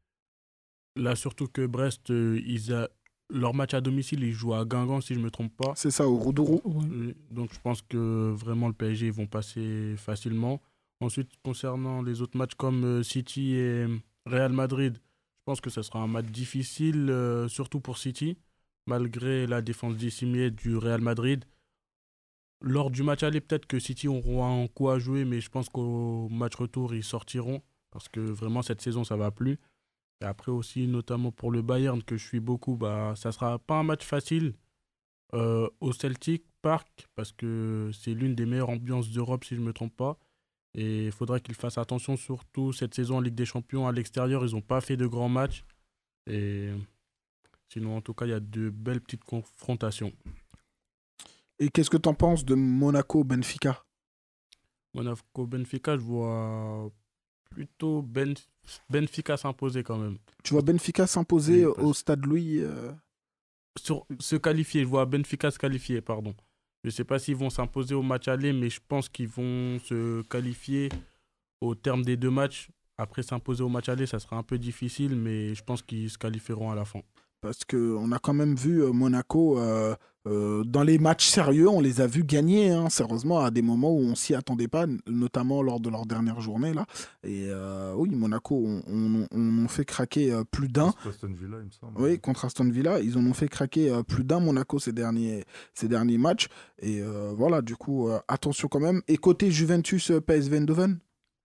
là, surtout que Brest, leur match à domicile, ils jouent à Guingamp, si je ne me trompe pas. C'est ça, au Roudourou. Oui, donc je pense que vraiment le PSG ils vont passer facilement. Ensuite, concernant les autres matchs comme City et Real Madrid, je pense que ce sera un match difficile, surtout pour City, malgré la défense décimée du Real Madrid. Lors du match aller, peut-être que City auront un coup à jouer, mais je pense qu'au match retour, ils sortiront, parce que vraiment cette saison, ça va plus. Et après aussi, notamment pour le Bayern, que je suis beaucoup, ça sera pas un match facile au Celtic Park parce que c'est l'une des meilleures ambiances d'Europe si je ne me trompe pas. Et il faudra qu'ils fassent attention, surtout cette saison en Ligue des Champions à l'extérieur. Ils n'ont pas fait de grands matchs. Et sinon, en tout cas, il y a de belles petites confrontations. Et qu'est-ce que tu en penses de Monaco-Benfica? Monaco-Benfica, je vois plutôt Benfica s'imposer quand même. Tu vois Benfica s'imposer Oui, au Stade Louis Se qualifier, je vois Benfica se qualifier, pardon. Je ne sais pas s'ils vont s'imposer au match aller, mais je pense qu'ils vont se qualifier au terme des deux matchs. Après, s'imposer au match aller, ça sera un peu difficile, mais je pense qu'ils se qualifieront à la fin. parce qu'on a quand même vu Monaco dans les matchs sérieux, on les a vus gagner, hein, sérieusement, à des moments où on s'y attendait pas, notamment lors de leur dernière journée là. Et oui, Monaco, on fait craquer plus d'un. C'est Aston Villa, il me semble. Oui, contre Aston Villa, ils en ont fait craquer plus d'un Monaco ces derniers matchs. Et voilà, du coup, attention quand même. Et côté Juventus, PSV Eindhoven?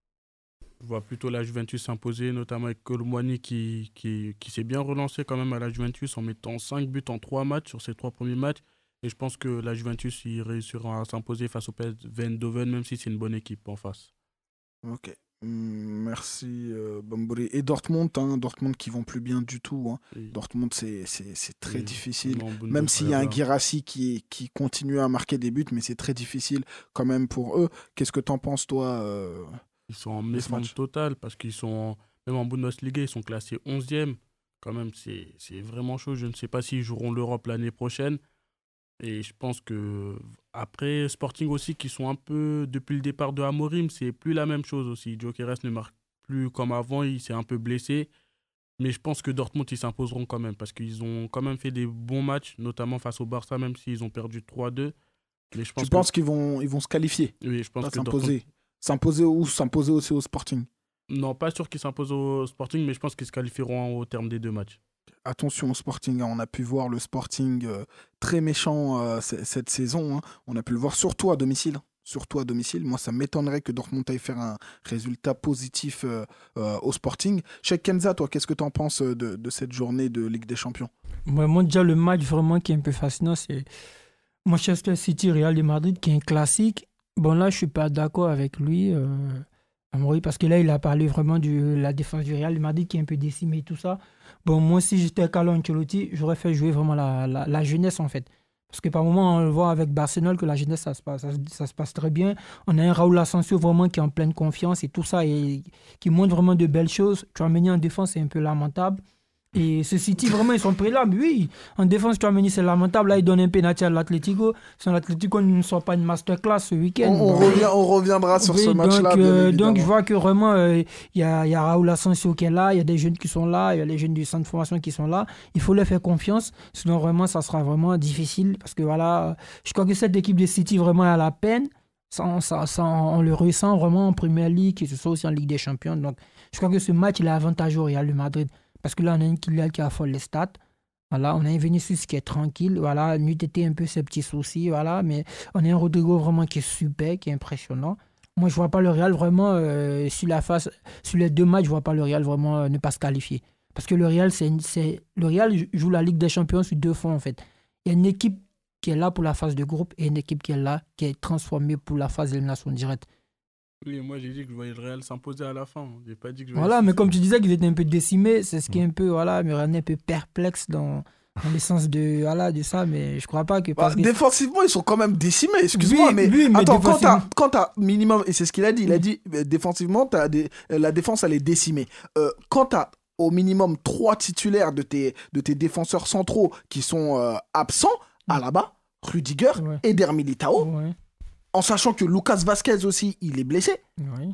Je vois plutôt la Juventus s'imposer, notamment avec Colomboigny qui s'est bien relancé quand même à la Juventus en mettant 5 buts en 3 matchs sur ses 3 premiers matchs. Et je pense que la Juventus il réussira à s'imposer face au PSV Eindhoven, même si c'est une bonne équipe en face. Ok. Merci Bambouri. Et Dortmund, hein, Dortmund qui vont plus bien du tout, hein. Et- Dortmund, c'est très et difficile. vraiment, Même s'il y a un Bundesliga. Guirassy qui continue à marquer des buts, mais c'est très difficile quand même pour eux. Qu'est-ce que t'en penses, toi Ils sont en de ce méforme match? totale parce qu'ils sont, même en Bundesliga, ils sont classés 11e. Quand même, c'est vraiment chaud. Je ne sais pas s'ils joueront l'Europe l'année prochaine. Et je pense que après Sporting aussi, qui sont un peu, depuis le départ de Amorim, c'est plus la même chose aussi. Gyökeres ne marque plus comme avant, il s'est un peu blessé. Mais je pense que Dortmund, ils s'imposeront quand même parce qu'ils ont quand même fait des bons matchs, notamment face au Barça, même s'ils ont perdu 3-2. Mais je Tu pense que, penses qu'ils vont se qualifier, oui, je pense pas que Dortmund. s'imposer? S'imposer ou s'imposer aussi au Sporting? Non, pas sûr qu'ils s'imposent au Sporting, mais je pense qu'ils se qualifieront au terme des deux matchs. Attention au Sporting, hein. On a pu voir le Sporting très méchant cette saison, hein. On a pu le voir surtout à domicile. Surtout à domicile. Moi, ça m'étonnerait que Dortmund aille faire un résultat positif au Sporting. Cheikh Kenza, toi, qu'est-ce que tu en penses de cette journée de Ligue des Champions? Ouais, moi, déjà, le match vraiment qui est un peu fascinant, c'est Manchester City, Real de Madrid, qui est un classique. Bon, là, je suis pas d'accord avec lui, Amaury, parce que là, il a parlé vraiment de la défense du Real de Madrid qui est un peu décimée et tout ça. Bon, moi, si j'étais Carlo Ancelotti, j'aurais fait jouer vraiment la jeunesse, en fait. Parce que par moment, on le voit avec Barcelone que la jeunesse, ça se passe très bien. On a un Raúl Asensio vraiment qui est en pleine confiance et tout ça, et qui montre vraiment de belles choses. Tchouaméni en défense, c'est un peu lamentable. Et ce City, vraiment, ils sont pris là. Mais oui, en défense, Tchouaméni, c'est lamentable. Là, ils donnent un penalty à l'Atlético. Si l'Atlético ne sort pas une masterclass ce week-end. On reviendra sur ce Oui, match-là, donc, bien donc, évidemment. je vois que vraiment, il y a Raúl Asensio qui est là. Il y a des jeunes qui sont là. Il y a les jeunes du centre de formation qui sont là. Il faut leur faire confiance. Sinon, vraiment, ça sera vraiment difficile. Parce que voilà, je crois que cette équipe de City, vraiment, a la peine. On le ressent vraiment en Premier League et ce soit aussi en Ligue des Champions. Donc, je crois que ce match, il est avantageux au Real de Madrid. Parce que là, on a une Kylian qui affole les stats. Voilà, on a un Vinicius qui est tranquille. Voilà, n'eût été un peu ses petits soucis. Voilà, mais on a un Rodrigo vraiment qui est super, qui est impressionnant. Moi, je ne vois pas le Real vraiment sur les deux matchs, je ne vois pas le Real vraiment ne pas se qualifier. Parce que le Real, le Real joue la Ligue des Champions sur deux fronts, en fait. Il y a une équipe qui est là pour la phase de groupe et une équipe qui est là, qui est transformée pour la phase d'élimination directe. Oui, moi j'ai dit que je voyais le Real s'imposer à la fin. J'ai pas dit que je voyais Voilà, mais souffrir. comme tu disais qu'ils étaient un peu décimés, c'est ce qui est un peu, voilà, me rendait un peu perplexe dans dans le sens de ça, mais je crois pas que... Parce que défensivement, ils sont quand même décimés, excuse-moi, Oui, mais, oui, mais attends, défensivement- quand t'as minimum, et c'est ce qu'il a dit, il a dit défensivement, la défense, elle est décimée. Quand t'as au minimum 3 titulaires de tes défenseurs centraux qui sont absents, Alaba, Rudiger, Ouais. Eder Militao, Ouais, en sachant que Lucas Vasquez aussi, il est blessé. ouais.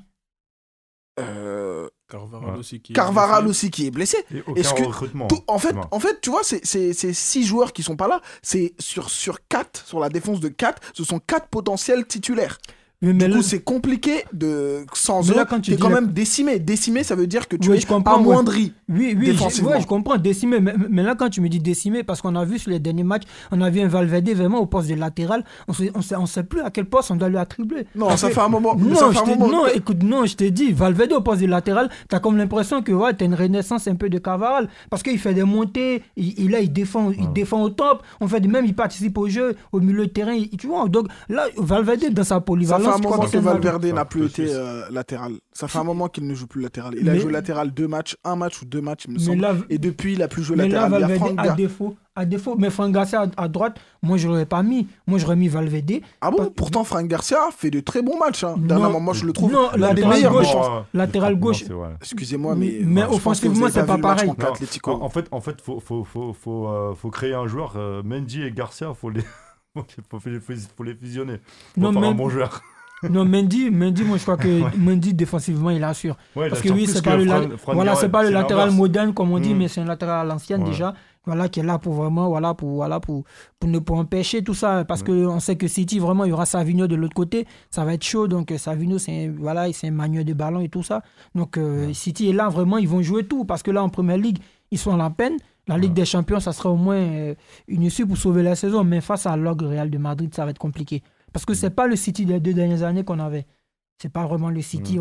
Carvaral Ouais. aussi qui est Carvaral blessé. aussi qui est blessé. Et aucun Est-ce que recrutement. En fait, Non. tu vois, c'est 6 joueurs qui sont pas là. C'est sur 4, sur la défense de 4, ce sont 4 potentiels titulaires. Mais Du là- coup, c'est compliqué sans Mais eux. là, quand tu T'es dis quand la- même décimé. Décimé, ça veut dire que tu Oui, es je comprends, amoindri. Oui, défensivement. je comprends, décimé. Mais là, quand tu me dis décimé, parce qu'on a vu sur les derniers matchs, on a vu un Valverde vraiment au poste de latéral. On sait plus à quel poste on doit lui attribuer. Non, Parce ça que- fait un moment. Non, ça fait un moment. non, écoute, non, je t'ai dit, Valverde au poste de latéral, t'as comme l'impression que ouais, t'as une renaissance un peu de Carvaral. Parce qu'il fait des montées, il défend au top. En fait, même il participe au jeu, au milieu de terrain. Tu vois, donc là, Valverde, dans sa Ça polyvalence, fait un je crois moment que que c'est un Valverde n'a Ça, plus je été suis- latéral. Ça fait un moment qu'il ne joue plus latéral. Il a Mais- joué latéral 2 matchs, un match ou 2 matchs, il me Mais semble. là, Et depuis, il a plus joué Mais là, latéral. Il y a Valverde, Franck à défaut, mais Franck Garcia à droite, moi, je l'aurais pas mis. Moi, j'aurais mis Valverde. Ah bon, Parce- pourtant Franck Garcia fait de très bons matchs. Hein. Non. Dernièrement, moi je le trouve Non, l'un des latéral meilleurs. gauche. Défenseurs. Latéral Franchement, gauche. c'est vrai. Excusez-moi, Mais mais je pense que offensivement, vous avez c'est pas pas vu le match pareil. contre Non, Atlético. en fait, faut créer un joueur. Mendy et Garcia, faut les fusionner. Faut Non, faire un mais- bon joueur. Non, Mendy, moi, je crois que Mendy, défensivement, il assure. Ouais, il Parce que assure oui, plus c'est pas, voilà, c'est pas le latéral l'inverse. moderne, comme on dit, Mm. mais c'est un latéral à l'ancienne Ouais. déjà. Voilà, qui est là pour vraiment, pour empêcher tout ça. Parce qu'on sait que City, vraiment, il y aura Savigno de l'autre côté. Ça va être chaud. Donc, Savigno, c'est un manuel de ballon et tout ça. Donc, City est là, vraiment, ils vont jouer tout. Parce que là, en première ligue, ils sont à la peine. La Ligue des Champions, ça sera au moins une issue pour sauver la saison. Mais face à l'ogre Real de Madrid, ça va être compliqué. Parce que c'est pas le City des 2 dernières années qu'on avait. C'est pas vraiment le City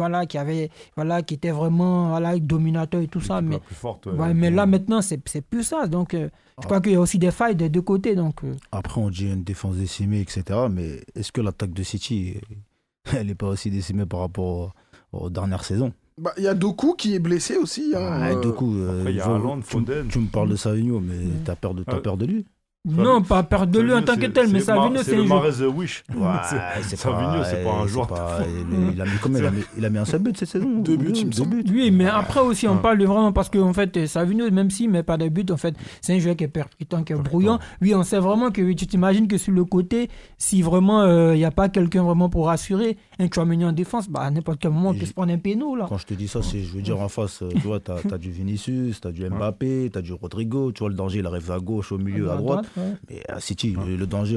qui était vraiment dominateur et tout ça. L'équipe Mais, la plus forte, mais là, maintenant, c'est plus ça. Donc, je crois qu'il y a aussi des failles des deux côtés. Donc, Après, on dit une défense décimée, etc. Mais est-ce que l'attaque de City, elle n'est pas aussi décimée par rapport aux dernières saisons? Bah, il y a Doku qui est blessé aussi. Hein, Du coup, après, il y a Haaland, Foden. tu me parles de Savigno, mais t'as peur de lui? non, pas perdre de lui en tant que tel, mais Savigno, c'est le un joueur. Mahrez Wish. Savigno, c'est pas un joueur. Il a mis combien? Il a mis un seul but cette saison? 2 buts, il me semble. Oui, mais après aussi, on parle de vraiment parce qu'en fait, Savigno, même s'il ne met pas de but, en fait, c'est un joueur qui est percutant, qui est brouillant. Oui, on sait vraiment que tu t'imagines que sur le côté, si vraiment il n'y a pas quelqu'un vraiment pour rassurer, un Tchouaméni en défense, bah, à n'importe quel moment, on peut se prendre un péno là. Quand je te dis ça, je veux dire en face, tu vois, t'as du Vinicius, t'as du Mbappé, t'as du Rodrigo, tu vois, le danger, il arrive à gauche, au milieu, à droite. Ouais. Mais à City, le danger,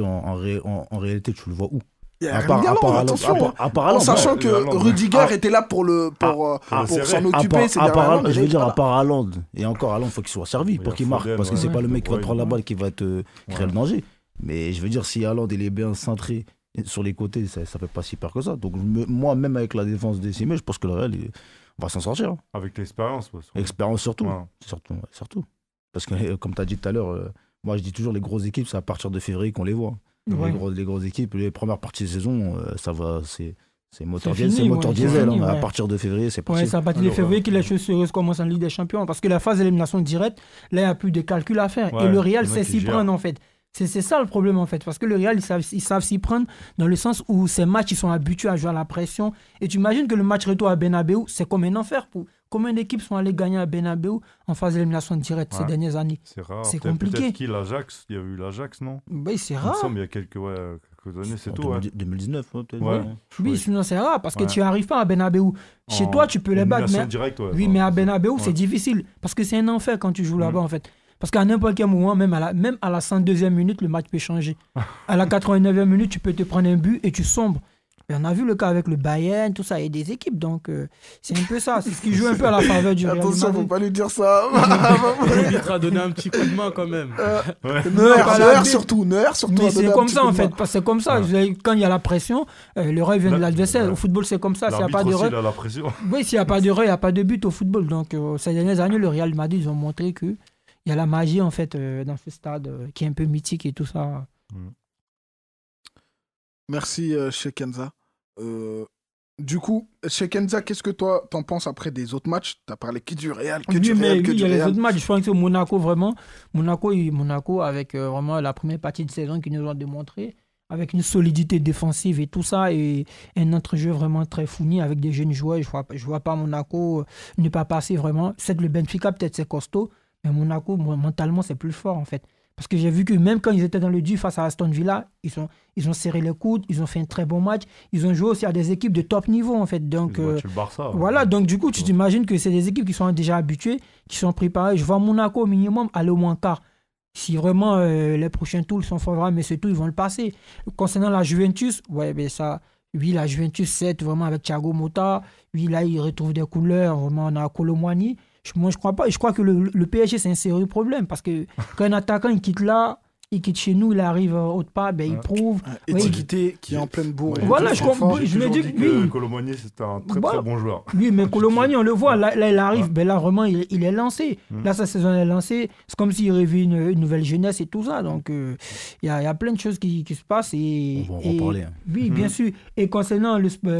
en réalité, tu le vois où? Il y a À part Haaland, Haaland, attention. à part En Haaland, sachant ouais, que Haaland. Rudiger était là pour serrer. s'en à occuper ces part dernières Haaland, années. je veux dire, Voilà. à part Haaland, et encore Haaland, il faut qu'il soit servi Il y pour a qu'il marque, Foden, parce que c'est ouais. pas le mec qui va te Ouais. prendre la balle qui va te créer le danger. Mais je veux dire, si Haaland il est bien centré sur les côtés, ça fait pas si peur que ça. Donc moi, même avec la défense décimée, je pense que le Real, on va s'en sortir. Avec l'expérience. Expérience surtout. Ouais. Surtout. Parce que, comme tu as dit tout à l'heure, moi je dis toujours les grosses équipes, c'est à partir de février qu'on les voit. Ouais. Les grosses équipes, les premières parties de saison, ça va, c'est moteur, C'est fini, c'est moteur ouais, c'est diesel. fini, À ouais. partir de février, c'est parti. Ouais, c'est à partir de Alors, février que les choses sérieuses commencent en Ligue des Champions. Parce que la phase d'élimination directe, là, il n'y a plus de calcul à faire. Ouais, et le Real il y en a sait qui s'y gèrent. prendre, en fait. C'est ça le problème, en fait. Parce que le Real, ils savent s'y prendre dans le sens où ces matchs, ils sont habitués à jouer à la pression. Et tu imagines que le match retour à Bernabeu, c'est comme un enfer. Combien d'équipes sont allées gagner à Bernabeu en phase d'élimination directe ces Ouais. dernières années? C'est rare. C'est Peut-être compliqué. qui, l'Ajax? Il y a eu l'Ajax, non? Ben, c'est Il me rare. semble, il y a quelques années, c'est En tout. Ouais. 2019, peut-être. Ouais. Oui, sinon c'est rare parce que Ouais. tu n'arrives pas à Bernabeu. Chez toi, tu peux les battre. Élimination Mais... directe, ouais. Oui, mais à Bernabeu, Ouais. c'est difficile. Parce que c'est un enfer quand tu joues là-bas, en fait. Parce qu'à n'importe quel moment, même à la 102e minute, le match peut changer. À la 89e minute, tu peux te prendre un but et tu sombres. Et on a vu le cas avec le Bayern, tout ça, et des équipes. Donc, c'est un peu ça. C'est ce qui joue un peu à la faveur du Real Attention, faut Madrid. pas lui dire ça. L'arbitre a donné un petit coup de main quand même. Ouais. pas la Neuer bite. surtout. Neuer surtout. Mais a donné c'est un comme petit ça, coup en de fait. main. Parce que c'est comme ça. Ouais. Quand il y a la pression, le rêve vient de l'adversaire. Ouais. Au football, c'est comme ça. S'il n'y a pas L'arbitre de aussi, rêve. il a la pression. Oui, s'il n'y a pas de rêve, il n'y a pas de but au football. Donc, ces dernières années, le Real Madrid, ils ont montré qu'il y a la magie, en fait, dans ce stade qui est un peu mythique et tout ça. Merci, Sheikh Kenza. Du coup, chez Kenza, qu'est-ce que toi t'en penses après des autres matchs? T'as parlé que du Real, que Oui, du mais Real, que oui, il du y a les Real. autres matchs. Je pense que Monaco, vraiment. Monaco avec vraiment la première partie de saison qui nous ont démontré, avec une solidité défensive et tout ça, et un entrejeu vraiment très fourni avec des jeunes joueurs. Je vois pas Monaco ne pas passer vraiment. C'est que le Benfica, peut-être, c'est costaud, mais Monaco, mentalement, c'est plus fort, en fait. Parce que j'ai vu que même quand ils étaient dans le dur face à Aston Villa, ils ont serré les coudes, ils ont fait un très bon match. Ils ont joué aussi à des équipes de top niveau, en fait. Donc, Ils ont battu le Barça. voilà, donc du coup, tu t'imagines que c'est des équipes qui sont déjà habituées, qui sont préparées. Je vois Monaco au minimum aller au moins quart. Si vraiment les prochains tours sont favorables, mais ce tour, ils vont le passer. Concernant la Juventus, ouais, ben ça, oui, la Juventus, c'est vraiment avec Thiago Motta. Oui, là, il retrouve des couleurs. Vraiment, on a Kolo Muani. Moi, je crois pas. Je crois que le PSG, c'est un sérieux problème parce que quand un attaquant, il quitte là, il quitte chez nous, il arrive autre part, ben, il prouve. Et Oui. Tiquité qui est en pleine bourre. Voilà, je comprends. J'ai Je me toujours dis dit que que Colomboigny, c'était un très Voilà. très bon joueur. Oui, mais Kolo Muani, on le voit, là il arrive, Ouais. ben là vraiment il est lancé. Là sa saison est lancée, c'est comme s'il rêvait une nouvelle jeunesse et tout ça. Donc il y a plein de choses qui se passent. Et, On va en reparler. Oui, bien sûr. Et concernant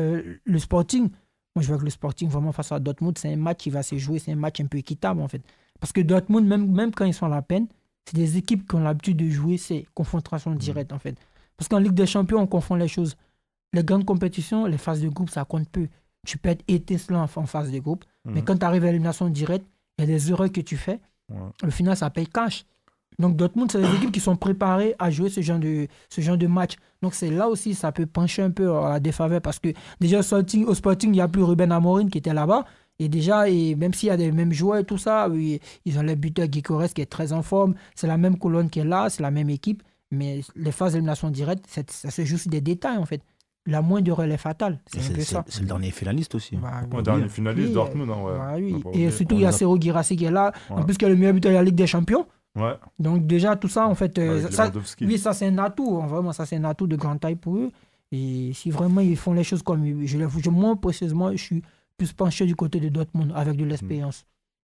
le Sporting, moi je vois que le Sporting vraiment face à Dortmund, c'est un match qui va se jouer, c'est un match un peu équitable en fait. Parce que Dortmund, même quand ils sont à la peine, c'est des équipes qui ont l'habitude de jouer ces confrontations directes en fait. Parce qu'en Ligue des Champions, on confond les choses. Les grandes compétitions, les phases de groupe, ça compte peu. Tu peux être étincelant en phase de groupe, mais quand tu arrives à l'élimination directe, il y a des erreurs que tu fais. Au final, ça paye cash. Donc Dortmund, c'est des équipes qui sont préparées à jouer ce genre de match. Donc c'est là aussi, ça peut pencher un peu à la défaveur parce que déjà au Sporting, il n'y a plus Ruben Amorim qui était là-bas. Et déjà, même s'il y a des mêmes joueurs et tout ça, oui, ils ont le buteur Gyökeres qui est très en forme. C'est la même colonne qui est là, c'est la même équipe. Mais les phases d'élimination directe, ça se joue sur des détails en fait. La moindre relais fatale, c'est un peu ça. C'est le dernier finaliste aussi. Bah, Ouais, dernier finaliste oui, Dortmund, hein, ouais. bah oui. On va pas Et oublier. surtout, il y a Serhou Guirassy qui est là. En Ouais. plus, qui est le meilleur buteur de la Ligue des Champions. Ouais. Donc déjà, tout ça, en fait, Avec ça, Lewandowski. oui, ça c'est un atout. Hein, vraiment, ça c'est un atout de grande taille pour eux. Et si vraiment ils font les choses comme moi, précisément, je suis plus penché du côté de Dortmund avec de l'expérience.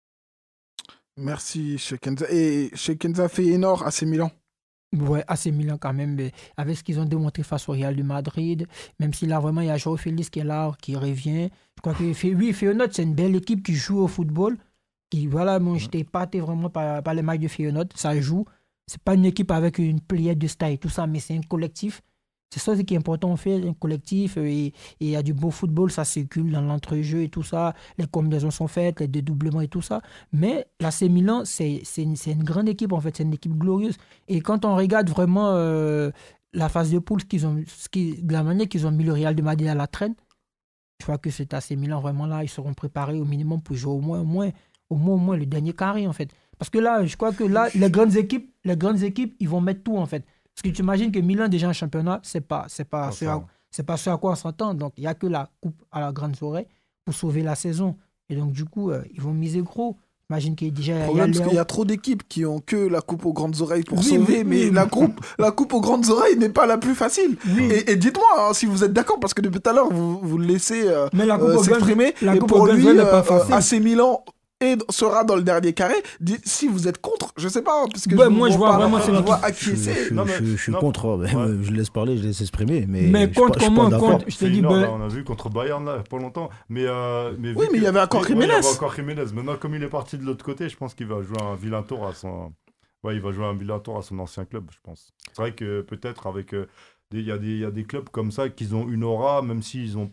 Merci, chez Kenza. Et chez Kenza, Feyenoord, AC Milan. Ouais, AC Milan quand même, mais avec ce qu'ils ont démontré face au Real de Madrid, même si là vraiment il y a João Félix qui est là, qui revient. Je crois que Feyenoord, c'est une belle équipe qui joue au football. Qui, voilà, moi j'étais épaté vraiment par les matchs de Feyenoord. Ça joue. C'est pas une équipe avec une pléiade de stars et tout ça, mais c'est un collectif. C'est ça qui est important, on fait un collectif et il y a du beau football, ça circule dans l'entrejeu et tout ça. Les combinaisons sont faites, les dédoublements et tout ça. Mais l'AC Milan, c'est une grande équipe en fait, c'est une équipe glorieuse. Et quand on regarde vraiment la phase de poule, de la manière qu'ils ont mis le Real de Madrid à la traîne, je crois que cet AC Milan vraiment là, ils seront préparés au minimum pour jouer au moins le dernier carré en fait. Parce que là, je crois que là, les grandes équipes, ils vont mettre tout en fait. Parce que tu imagines que Milan déjà en championnat, c'est pas ce à quoi on s'entend. Donc il n'y a que la coupe à la grande oreille pour sauver la saison. Et donc du coup, ils vont miser gros. Imagine qu'il y a déjà. Le problème, c'est qu'il y a trop d'équipes qui ont que la coupe aux grandes oreilles pour Oui, sauver, oui, mais oui. la coupe aux grandes oreilles n'est pas la plus facile. Oui. Et dites-moi hein, si vous êtes d'accord, parce que depuis tout à l'heure, vous le laissez Mais la coupe aux s'exprimer. la Et coupe pour aux lui, grandes oreilles n'est pas facile. AC Milan sera dans le dernier carré. Si vous êtes contre, je sais pas, parce que Ouais, moi, je vois vraiment, c'est je une vois équipe- acquiescer. Non, mais- Je suis non, contre. ouais. Je laisse parler, je laisse exprimer. Mais je suis contre pas- je suis pas comment d'accord. contre Je te dis, Feyenoord, ben, là, on a vu contre Bayern, là, pas longtemps. Mais vu Oui, mais il y avait encore Oui, Jiménez. il y avait encore Jiménez. Maintenant, comme il est parti de l'autre côté, je pense qu'il va jouer un vilain tour à son... Ouais, il va jouer un vilain tour à son ancien club, je pense. C'est vrai que peut-être avec... il y a des clubs comme ça qui ont une aura, même s'ils sont...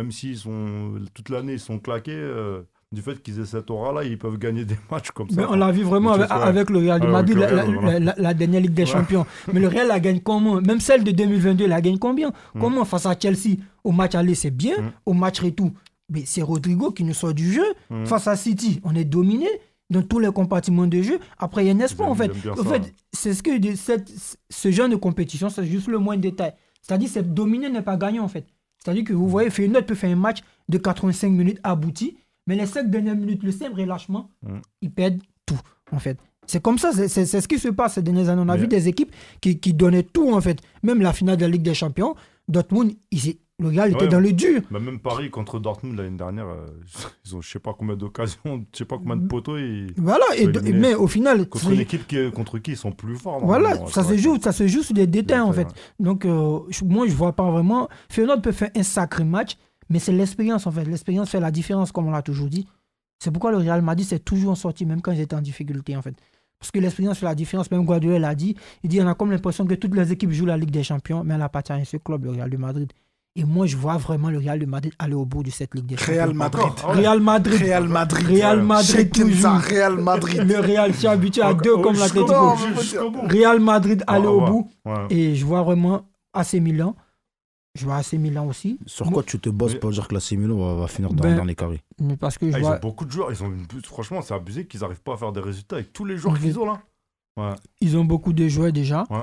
Toute l'année, ils sont claqués... du fait qu'ils aient cette aura-là, ils peuvent gagner des matchs comme ça. mais on l'a vu vraiment des avec, choses, ouais. avec le Real de Ouais, Madrid, avec le Real, voilà. la dernière Ligue des Champions. Mais le Real la gagne comment? Même celle de 2022, la gagne combien? Comment face à Chelsea? Au match aller, c'est bien. Au match retour, mais c'est Rodrigo qui nous sort du jeu. Face à City, on est dominé dans tous les compartiments de jeu. Après, il y a un espoir, en fait. J'aime bien En ça, fait, ouais. c'est ce que ce genre de compétition, c'est juste le moindre détail. C'est-à-dire, c'est dominer n'est pas gagner, en fait. C'est-à-dire que vous voyez, Feyenoord peut faire un match de 85 minutes abouti, mais les 5 dernières minutes, le simple relâchement, ils perdent tout, en fait. C'est comme ça, c'est ce qui se passe ces dernières années. On a vu des équipes qui donnaient tout, en fait. Même la finale de la Ligue des Champions, Dortmund, le Real était Ouais, dans le dur. Bah, même Paris contre Dortmund l'année dernière, ils ont je sais pas combien d'occasions, je sais pas combien de poteaux. Voilà, mais au final, Contre une équipe contre qui ils sont plus forts. voilà, normalement, ça se joue sur des détails, en fait. ouais. Donc, moi, je vois pas vraiment. Feyenoord peut faire un sacré match, Mais c'est l'expérience, en fait. L'expérience fait la différence, comme on l'a toujours dit. C'est pourquoi le Real Madrid s'est toujours sorti, même quand ils étaient en difficulté, en fait. Parce que l'expérience fait la différence. Même Guardiola l'a dit. Il dit, on a comme l'impression que toutes les équipes jouent la Ligue des Champions, mais elle appartient à un seul club, le Real de Madrid. Et moi, je vois vraiment le Real de Madrid aller au bout de cette Ligue des Champions. Real Madrid. Real Madrid. Real Madrid. Real Madrid toujours. Real Madrid. Le Real, je suis habitué à deux comme l'Atlético. Real Madrid aller au bout. Ouais. Et je vois vraiment AC Milan. Je vois AC Milan aussi. Sur quoi tu te bases pour dire que la Milan va finir dans les carrés? Mais parce que je Ils vois... ont beaucoup de joueurs. Franchement, c'est abusé qu'ils n'arrivent pas à faire des résultats avec tous les joueurs qu'ils ont là. Ouais. Ils ont beaucoup de joueurs déjà. Ouais.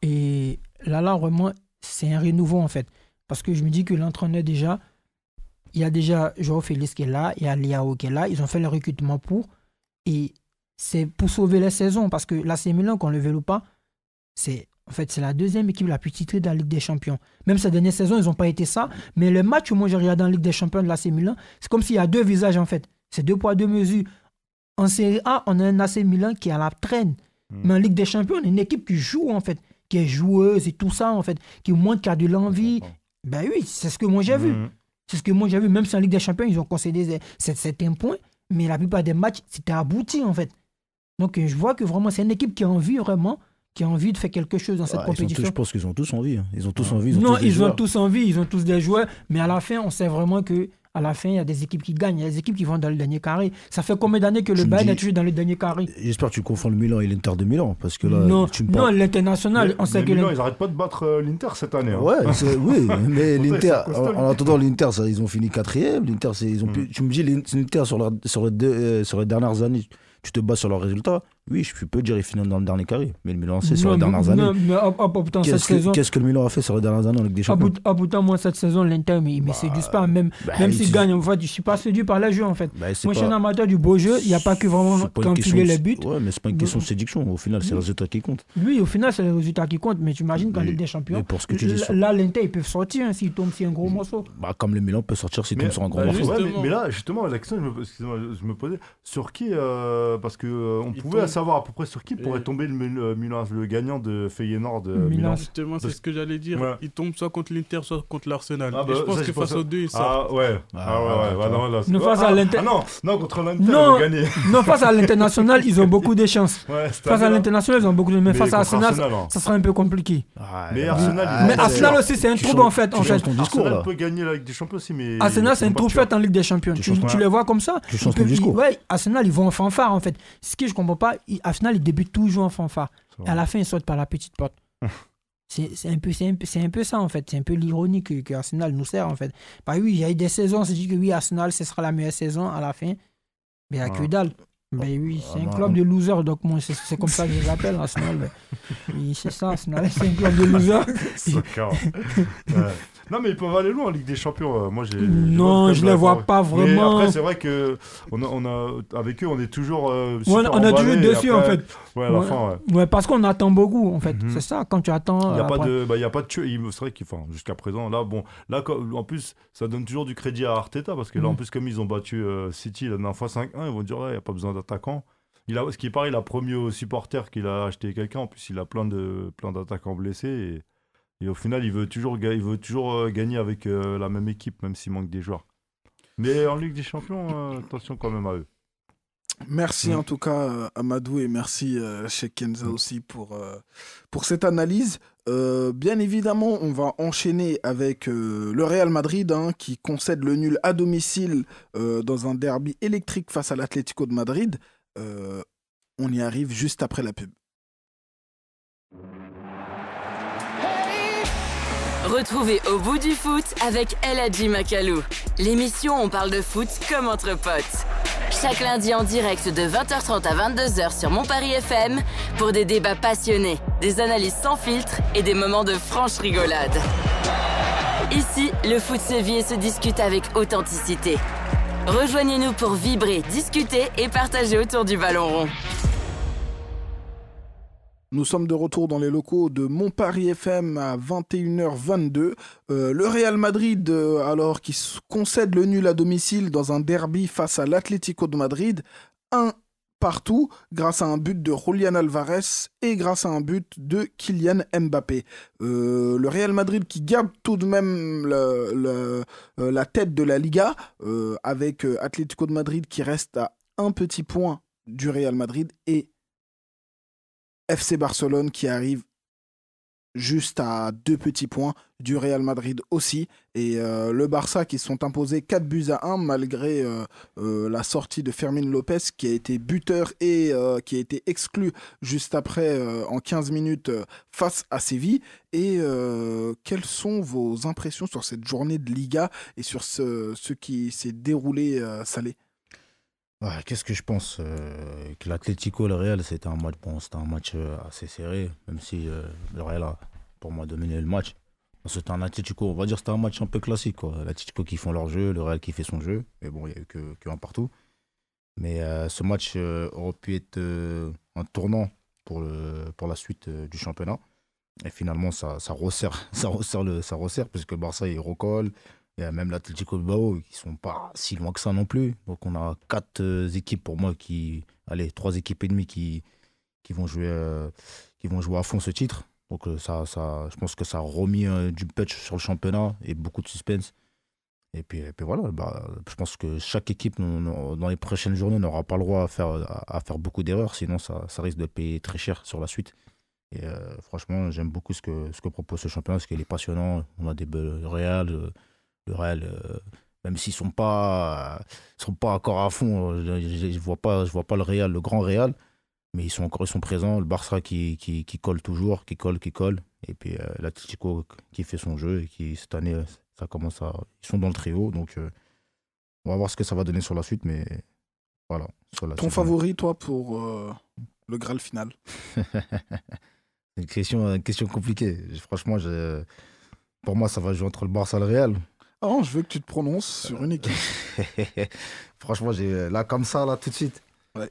Et là, vraiment, c'est un renouveau en fait. Parce que je me dis que l'entraîneur déjà, il y a déjà João Félix qui est là, il y a Leao qui est là. Ils ont fait le recrutement pour. Et c'est pour sauver la saison. Parce que l'AC Milan, qu'on le veuille ou pas, c'est la deuxième équipe la plus titrée de la Ligue des Champions. Même cette dernière saison, ils n'ont pas été ça. Mais le match où moi j'ai regardé en Ligue des Champions de l'AC Milan, c'est comme s'il y a deux visages en fait. C'est 2 poids 2 mesures. En Série A, on a un AC Milan qui est à la traîne. Mais en Ligue des Champions, on a une équipe qui joue en fait, qui est joueuse et tout ça en fait, qui montre qu'il y a de l'envie. Ben oui, c'est ce que moi j'ai vu. C'est ce que moi j'ai vu. Même si en Ligue des Champions, ils ont concédé certains points, mais la plupart des matchs, c'était abouti en fait. Donc je vois que vraiment, c'est une équipe qui a envie vraiment, qui a envie de faire quelque chose dans cette compétition. Je pense qu'ils ont tous envie. Ils ont tous envie. Ils ont tous envie, ils ont tous des joueurs, mais à la fin, on sait vraiment que à la fin, il y a des équipes qui gagnent, il y a des équipes qui vont dans le dernier carré. Ça fait combien d'années que le Bayern est toujours dans le dernier carré? J'espère que tu confonds le Milan et l'Inter de Milan, parce que là, non, l'international, on sait que Milan, ils n'arrêtent pas de battre l'Inter cette année. Hein. Ouais, oui, mais l'Inter, en attendant l'Inter, ils ont fini 4e. L'Inter, tu me dis l'Inter sur les dernières années. Tu te bases sur leurs résultats, oui, je peux dire qu'ils finissent dans le dernier carré. Mais le Milan, c'est sur les dernières années. Qu'est-ce que le Milan a fait sur les dernières années en Ligue des Champions? Pourtant, moi, cette saison, l'Inter, mais ne séduisent pas. Même s'ils gagnent, en fait, je ne suis pas séduit par les jeux, en fait. Moi, je suis un amateur du beau jeu. Il n'y a pas que vraiment calculer les buts. Ouais, mais ce n'est pas une question de séduction. Au final, c'est le résultat qui compte. Oui, au final, c'est le résultat qui compte. Mais tu imagines qu'en Ligue des Champions, là, l'Inter, ils peuvent sortir s'ils tombent sur un gros morceau. Comme le Milan peut sortir s'il tombe sur un gros morceau. Mais là, justement, la question, je me posais, sur qui, parce qu'on pouvait savoir à peu près sur qui pourrait tomber le Milan, le gagnant de Feyenoord Milan. Justement, c'est ce que j'allais dire. Ouais. Il tombe soit contre l'Inter, soit contre l'Arsenal. Et je pense que face aux deux, il sort. Face à l'Inter. Non, contre l'Inter, ils vont gagner. Non, face à l'international, ils ont beaucoup de chances. Face à l'international, ils ont beaucoup de chances. Mais face à Arsenal, ça sera un peu compliqué. Mais Arsenal aussi, c'est un trouble en fait. Arsenal peut gagner la Ligue des Champions aussi, mais. Arsenal, c'est un trouble fait en Ligue des Champions. Tu les vois comme ça? Tu changes ton discours. Ouais, Arsenal, ils vont en fanfare en fait. Ce que je comprends pas, Arsenal, ils débutent toujours en fanfare. Et à la fin, ils sortent par la petite porte. C'est un peu ça en fait. C'est un peu l'ironie que Arsenal nous sert en fait. Bah oui, il y a eu des saisons, on se dit que oui, Arsenal, ce sera la meilleure saison à la fin. Mais il n'y a que dalle. Ben oui, c'est un club de losers, donc moi, c'est comme ça que je l'appelle, Arsenal. Oui, c'est ça, Arsenal, c'est un club de losers. Non, mais ils peuvent aller loin en Ligue des Champions. Moi, non, je ne les vois pas vraiment. Mais après, c'est vrai que avec eux, on est toujours. On a toujours dessus, en fait. Ouais, à la fin, ouais, parce qu'on attend beaucoup, en fait. C'est ça, quand tu attends. Il n'y a pas de tueur. C'est vrai qu'il jusqu'à présent, là, en plus, ça donne toujours du crédit à Arteta, parce que là, en plus, comme ils ont battu City la dernière fois 5-1, ils vont dire, il n'y a pas besoin d'attaquants. Ce qui paraît, il a promis aux supporters qu'il a acheté quelqu'un. En plus, il a plein d'attaquants blessés. Et au final, il veut toujours gagner avec la même équipe, même s'il manque des joueurs. Mais en Ligue des Champions, attention quand même à eux. Merci en tout cas, Amadou, et merci Cheikh Kenza aussi pour cette analyse. Bien évidemment, on va enchaîner avec le Real Madrid qui concède le nul à domicile dans un derby électrique face à l'Atlético de Madrid. On y arrive juste après la pub. Retrouvez Au bout du foot avec El Hadji Makalou. L'émission où on parle de foot comme entre potes. Chaque lundi en direct de 20h30 à 22h sur Mon Paris FM pour des débats passionnés, des analyses sans filtre et des moments de franche rigolade. Ici, le foot se vit et se discute avec authenticité. Rejoignez-nous pour vibrer, discuter et partager autour du ballon rond. Nous sommes de retour dans les locaux de Mon Paris FM à 21h22. Le Real Madrid, alors qui concède le nul à domicile dans un derby face à l'Atlético de Madrid, 1 partout grâce à un but de Julián Alvarez et grâce à un but de Kylian Mbappé. Le Real Madrid qui garde tout de même la tête de la Liga avec Atlético de Madrid qui reste à un petit point du Real Madrid et FC Barcelone qui arrive juste à 2 petits points du Real Madrid aussi. Et le Barça qui se sont imposés 4-1 malgré la sortie de Fermín Lopez qui a été buteur et qui a été exclu juste après en 15 minutes face à Séville. Et quelles sont vos impressions sur cette journée de Liga et sur ce qui s'est déroulé, Salé? Ouais, qu'est-ce que je pense que l'Atlético et le Real, c'était un match assez serré, même si le Real a, pour moi, dominé le match. C'était un Atlético, on va dire, c'était un match un peu classique, quoi. L'Atlético qui font leur jeu, le Real qui fait son jeu, mais bon, il n'y a eu que un partout. Mais ce match aurait pu être un tournant pour la suite du championnat. Et finalement, ça resserre, ça resserre, parce que le Barça, il recolle. Il y a même l'Atlético Bilbao qui sont pas si loin que ça non plus. Donc on a 4 équipes pour moi allez, 3 équipes et demie qui vont jouer à fond ce titre. Donc je pense que ça a remis du punch sur le championnat et beaucoup de suspense. Et puis voilà, je pense que chaque équipe dans les prochaines journées n'aura pas le droit à faire beaucoup d'erreurs, sinon ça risque de payer très cher sur la suite. Et franchement, j'aime beaucoup ce que propose ce championnat, parce qu'il est passionnant. On a le Real, même s'ils sont pas encore à fond, je vois pas le Real, le grand Real, mais ils sont présents. Le Barça qui colle toujours, qui colle. Et puis l'Atlético qui fait son jeu et qui cette année, ils sont dans le trio. Donc on va voir ce que ça va donner sur la suite, mais voilà. Ton favori, toi, pour le Graal final? C'est une question compliquée. Franchement, pour moi, ça va jouer entre le Barça et le Real. Ah non, je veux que tu te prononces sur une équipe. Franchement, là, comme ça, là, tout de suite. Ouais.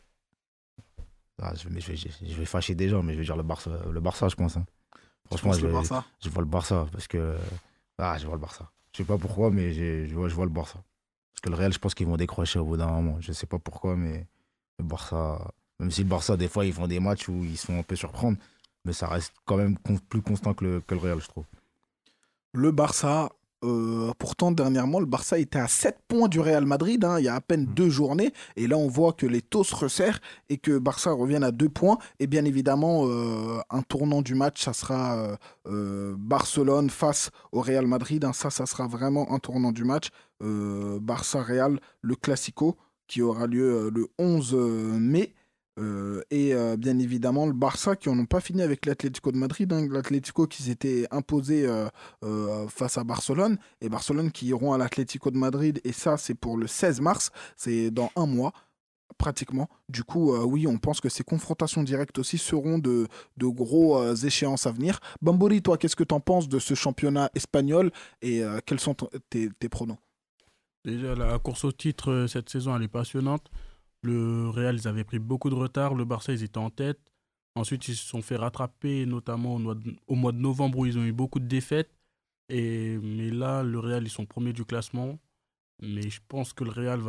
Je vais fâcher des gens, mais je vais dire le Barça, je pense. Hein. Franchement, je vois le Barça, parce que... je vois le Barça. Je sais pas pourquoi, mais je vois le Barça. Parce que le Real, je pense qu'ils vont décrocher au bout d'un moment. Je sais pas pourquoi, mais le Barça... Même si le Barça, des fois, ils font des matchs où ils sont un peu surprendre, mais ça reste quand même plus constant que le Real, je trouve. Le Barça... pourtant, dernièrement, le Barça était à 7 points du Real Madrid, hein, il y a à peine 2 journées. Et là, on voit que les taux se resserrent et que Barça revienne à 2 points. Et bien évidemment, un tournant du match, ça sera Barcelone face au Real Madrid. Hein, ça sera vraiment un tournant du match. Barça-Real, le Classico, qui aura lieu le 11 mai. Et bien évidemment le Barça qui n'en ont pas fini avec l'Atlético de Madrid, hein, l'Atlético qui s'était imposé face à Barcelone et Barcelone qui iront à l'Atlético de Madrid et ça c'est pour le 16 mars, c'est dans un mois pratiquement. Du coup oui on pense que ces confrontations directes aussi seront de gros échéances à venir. Bambori, toi qu'est-ce que tu en penses de ce championnat espagnol et quels sont tes pronos? Déjà, la course au titre cette saison, elle est passionnante. Le Real, ils avaient pris beaucoup de retard. Le Barça, ils étaient en tête. Ensuite, ils se sont fait rattraper, notamment au mois de novembre où ils ont eu beaucoup de défaites. Mais là, le Real, ils sont premiers du classement. Mais je pense que le Real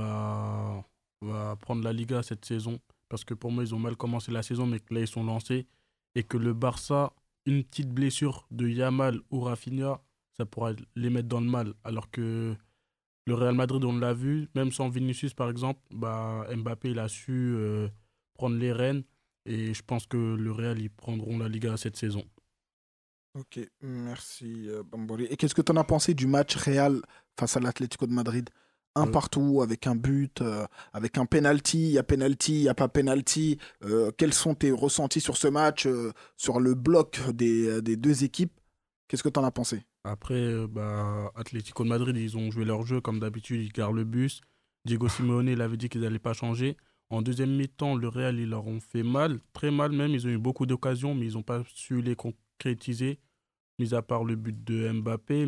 va prendre la Liga cette saison. Parce que pour moi, ils ont mal commencé la saison, mais que là, ils sont lancés. Et que le Barça, une petite blessure de Yamal ou Rafinha, ça pourra les mettre dans le mal. Alors que le Real Madrid, on l'a vu, même sans Vinicius par exemple, Mbappé il a su prendre les rênes et je pense que le Real ils prendront la Liga cette saison. Ok, merci Bambori. Et qu'est-ce que tu en as pensé du match Real face à l'Atlético de Madrid? Un partout, avec un but, avec un penalty, il y a pas penalty. Quels sont tes ressentis sur ce match, sur le bloc des 2 équipes? Qu'est-ce que tu en as pensé? Après, Atlético de Madrid, ils ont joué leur jeu comme d'habitude, ils gardent le bus. Diego Simeone, il avait dit qu'ils n'allaient pas changer. En deuxième mi-temps, le Real, ils leur ont fait mal, très mal même. Ils ont eu beaucoup d'occasions, mais ils n'ont pas su les concrétiser, mis à part le but de Mbappé.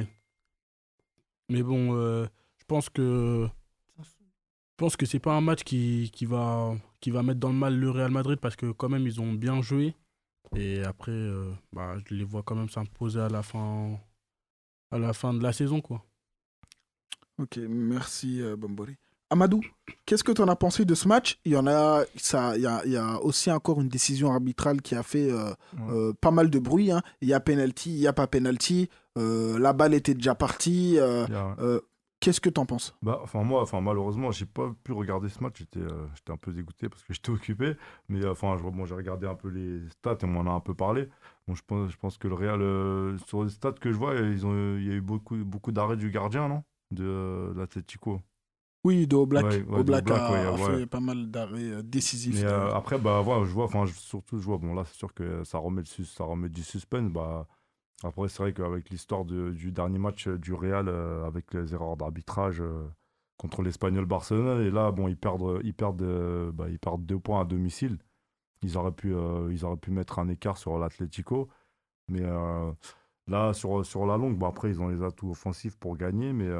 Mais bon, je pense que c'est pas un match qui va mettre dans le mal le Real Madrid parce que quand même, ils ont bien joué. Et après, je les vois quand même s'imposer à la fin de la saison, quoi. Ok, merci Bambori. Amadou, qu'est-ce que tu en as pensé de ce match? Il y a aussi encore une décision arbitrale qui a fait pas mal de bruit. Hein. Il y a penalty, il n'y a pas penalty. La balle était déjà partie. Qu'est-ce que tu en penses? Moi, malheureusement, j'ai pas pu regarder ce match. J'étais un peu dégoûté parce que j'étais occupé. Mais j'ai regardé un peu les stats et on m'en a un peu parlé. Bon, je pense que le Real, sur les stats que je vois, il y a eu beaucoup d'arrêts du gardien, non? De l'Atlético. Oui, de Oblak. Oblak a fait pas mal d'arrêts décisifs. Mais après, je vois, bon là, c'est sûr que ça remet du suspense. Après, c'est vrai qu'avec l'histoire du dernier match du Real, avec les erreurs d'arbitrage contre l'Espagnol Barcelone, et là, bon, ils perdent 2 points à domicile. Ils auraient pu mettre un écart sur l'Atlético. Mais là, sur la longue, après, ils ont les atouts offensifs pour gagner, mais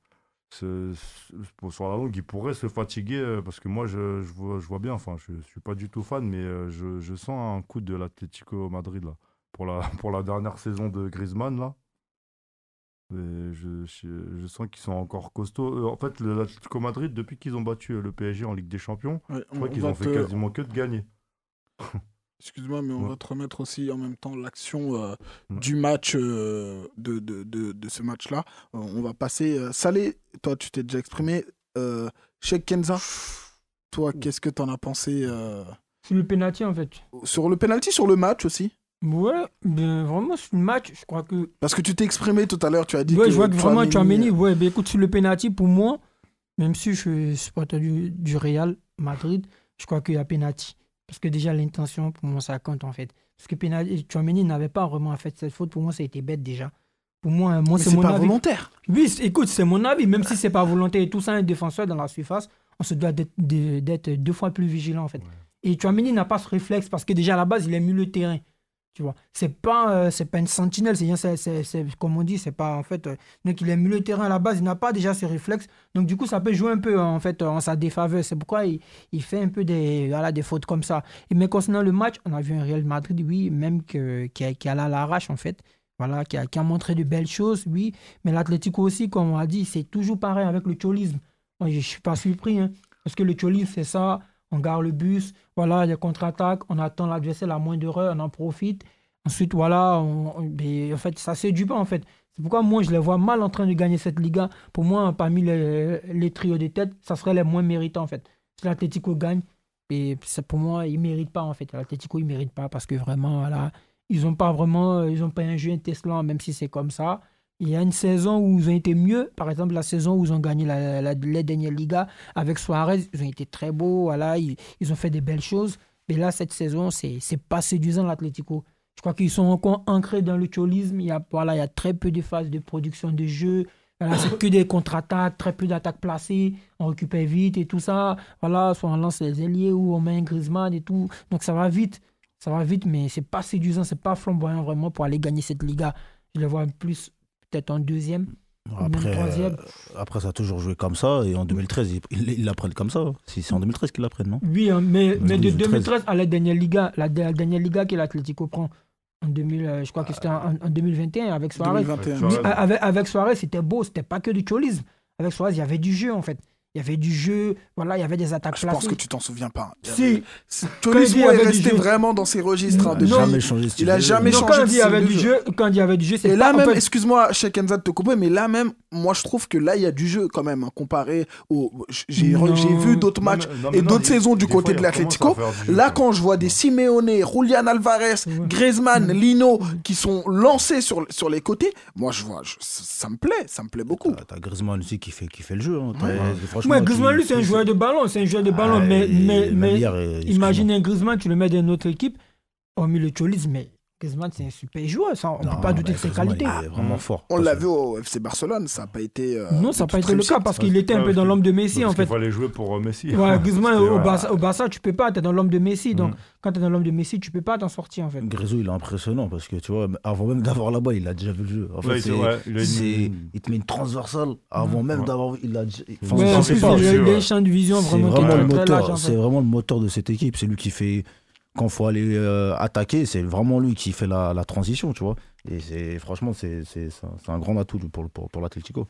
sur la longue, ils pourraient se fatiguer parce que moi, je vois bien, je ne suis pas du tout fan, mais je sens un coup de l'Atlético Madrid là, pour la dernière saison de Griezmann. Là. Et je sens qu'ils sont encore costauds. En fait, l'Atlético Madrid, depuis qu'ils ont battu le PSG en Ligue des Champions, je crois qu'ils ont fait quasiment que de gagner. Excuse-moi, mais on va te remettre aussi en même temps l'action du match, de ce match-là. On va passer. Salé, toi, tu t'es déjà exprimé. Cheikh Kenza, toi, qu'est-ce que tu en as pensé Sur le penalty, en fait. Sur le penalty, sur le match aussi? Ouais, ben, vraiment, sur le match, je crois que. Parce que tu t'es exprimé tout à l'heure, tu as dit ouais, que. je vois que vraiment, Tchouaméni, ouais, ben écoute, sur le penalty, pour moi, même si je suis supporter du Real Madrid, je crois qu'il y a penalty. Parce que déjà, l'intention, pour moi, ça compte en fait. Parce que Tchouaméni n'avait pas vraiment fait cette faute. Pour moi, ça a été bête déjà. Pour moi, c'est mon avis. C'est pas volontaire. Oui, écoute, c'est mon avis. Même si c'est pas volontaire et tout ça, un défenseur dans la surface, on se doit d'être 2 fois plus vigilant en fait. Ouais. Et Tchouaméni n'a pas ce réflexe parce que déjà à la base, il a mis le terrain. Tu vois, c'est pas une sentinelle, c'est comme on dit, c'est pas en fait. Donc il a mis le terrain à la base, il n'a pas déjà ce réflexe. Donc du coup, ça peut jouer un peu en fait en sa défaveur. C'est pourquoi il fait un peu des fautes comme ça. Mais concernant le match, on a vu un Real Madrid, oui, même qui est allé à l'arrache en fait. Voilà, qui a montré de belles choses, oui. Mais l'Atlético aussi, comme on a dit, c'est toujours pareil avec le cholisme. Moi, je ne suis pas surpris, hein, parce que le cholisme, c'est ça. On garde le bus, voilà, il y a contre-attaque, on attend l'adversaire la moindre erreur, on en profite. Ensuite, voilà, en fait, ça ne séduit pas, en fait. C'est pourquoi moi, je les vois mal en train de gagner cette Liga. Pour moi, parmi les trios de tête, ça serait les moins méritants, en fait. Si l'Atlético gagne, et pour moi, ils ne méritent pas, en fait. L'Atlético, ils ne méritent pas parce que vraiment, voilà, ils n'ont pas un jeu intestinal, même si c'est comme ça. Il y a une saison où ils ont été mieux. Par exemple, la saison où ils ont gagné les dernières Ligas avec Suarez, ils ont été très beaux. Voilà, ils ont fait des belles choses. Mais là, cette saison, c'est pas séduisant, l'Atlético. Je crois qu'ils sont encore ancrés dans le cholisme. Il y a très peu de phases de production de jeu. Voilà, c'est que des contre-attaques, très peu d'attaques placées. On récupère vite et tout ça. Voilà, soit on lance les ailiers ou on met un Griezmann et tout. Donc ça va vite. Ça va vite, mais c'est pas séduisant, c'est pas flamboyant vraiment pour aller gagner cette Liga. Je le vois plus peut-être en deuxième, même troisième. Après, ça a toujours joué comme ça. Et en 2013, ils l'apprennent comme ça. C'est en 2013 qu'ils l'apprennent, non? Oui, hein, mais de 2013 à la dernière Liga que l'Atlético prend en 2000, je crois que c'était en 2021 avec Suarez. 2021. Oui, avec Suarez, c'était beau, c'était pas que du cholisme. Avec Suarez, il y avait du jeu en fait. Il y avait du jeu, voilà, il y avait des attaques placées. Je pense que tu t'en souviens pas. Si. Cholismo est resté vraiment dans ses registres. Il n'a jamais changé de style. Il a jamais changé quand il y avait du jeu, c'est et là même, excuse-moi, Cheikh Kenza de te couper, mais là même, moi je trouve que là il y a du jeu quand même, comparé au. J'ai vu d'autres matchs et d'autres saisons du côté de l'Atlético. Là, quand je vois des Simeone, Julián Álvarez, Griezmann, Lino qui sont lancés sur les côtés, moi je vois, ça me plaît beaucoup. T'as Griezmann aussi qui fait le jeu. Ouais, Griezmann, lui, c'est un joueur de ballon. Mais imagine un Griezmann, tu le mets dans une autre équipe, hormis le cholisme, mais Griezmann, c'est un super joueur. Ça, on ne peut pas douter de ses qualités. Il est vraiment fort. On l'a vu au FC Barcelone, ça n'a pas été. Non, ça n'a pas été le cas parce qu'il était un peu dans l'ombre de Messi, en fait. Il fallait jouer pour Messi. Ouais, Griezmann, au Barça, tu ne peux pas, tu es dans l'ombre de Messi. Donc, quand tu es dans l'ombre de Messi, tu ne peux pas t'en sortir, en fait. Griezmann, il est impressionnant parce que, tu vois, avant même d'avoir la balle, il a déjà vu le jeu. En fait, il te met une transversale avant même d'avoir. Il a des champs de vision vraiment très larges. C'est vraiment le moteur de cette équipe. C'est lui qui fait. Quand il faut aller attaquer, c'est vraiment lui qui fait la transition, tu vois. Et franchement, c'est un grand atout pour l'Atlético.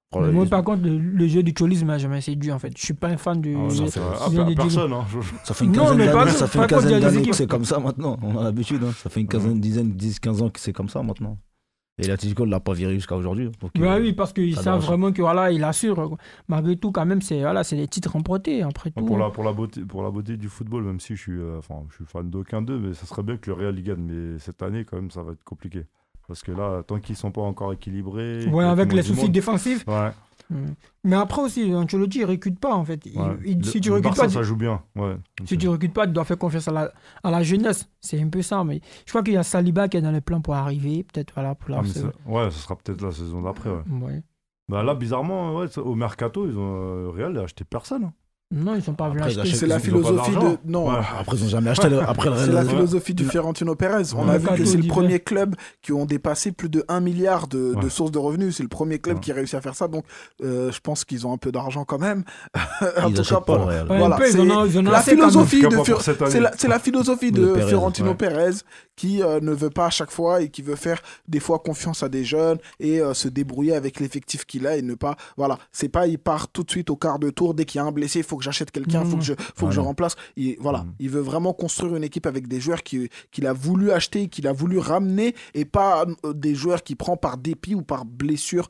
Moi, par contre, le jeu du Cholis m'a jamais séduit, en fait. Je suis pas un fan du. Personne, hein. Ça fait une Non, quinzaine mais d'années, pas- ça fait une pas contre, il y a quinzaine des d'années que équipes. c'est comme ça maintenant. On a l'habitude. Hein. Ça fait une quinzaine, dizaine, 10, 15 ans que c'est comme ça maintenant. Et l'Atlético ne l'a pas viré jusqu'à aujourd'hui. Donc, Bah oui, parce qu'ils ça savent dérange. vraiment que voilà, il assure. Malgré tout, quand même, c'est des titres remportés, après tout. Pour la beauté du football, même si je suis fan d'aucun d'eux, mais ça serait bien que le Real y gagne. Mais cette année, quand même, ça va être compliqué. Parce que là, tant qu'ils sont pas encore équilibrés. Ouais, avec les soucis soucis défensifs. Ouais. Mais après aussi, Ancelotti, il recrute pas, en fait. Si tu le recrutes Barça, pas, ça joue bien. Ouais. si tu recrutes pas, tu dois faire confiance à la jeunesse. C'est un peu ça. Mais je crois qu'il y a Saliba qui est dans les plans pour arriver. Peut-être, voilà, pour la saison. Ouais, ce sera peut-être la saison d'après. Ouais. Ouais. Bah là, bizarrement, au Mercato, ils ont Real n'a acheté personne. Non, ils sont pas venus Après, ils acheter. achètent- C'est la ils ont pas philosophie de. d'argent. Non. Ouais. Après, ils n'ont jamais acheté. Après, le C'est la Real. philosophie du Fiorentino Pérez. On Ouais. a vu que Mercato c'est le d'hiver. premier club qui ont dépassé plus de 1 milliard de Ouais. sources de revenus. C'est le premier club Ouais. qui a réussi à faire ça. Donc, je pense qu'ils ont un peu d'argent quand même. En Ils tout cas, n'achètent pas le pour- Real. Ouais, voilà, un peu, ils en ont la assez quand même. philosophie En tout de cas, pas Fior- pour cette année. c'est la philosophie De de Pérez, Fiorentino ouais. Pérez qui ne veut pas à chaque fois et qui veut faire des fois confiance à des jeunes et se débrouiller avec l'effectif qu'il a et ne pas. Voilà, c'est pas il part tout de suite au quart de tour dès qu'il y a un blessé, il faut que j'achète quelqu'un, il faut que je remplace. Il veut vraiment construire une équipe avec des joueurs qu'il a voulu acheter, qu'il a voulu ramener et pas des joueurs qu'il prend par dépit ou par blessure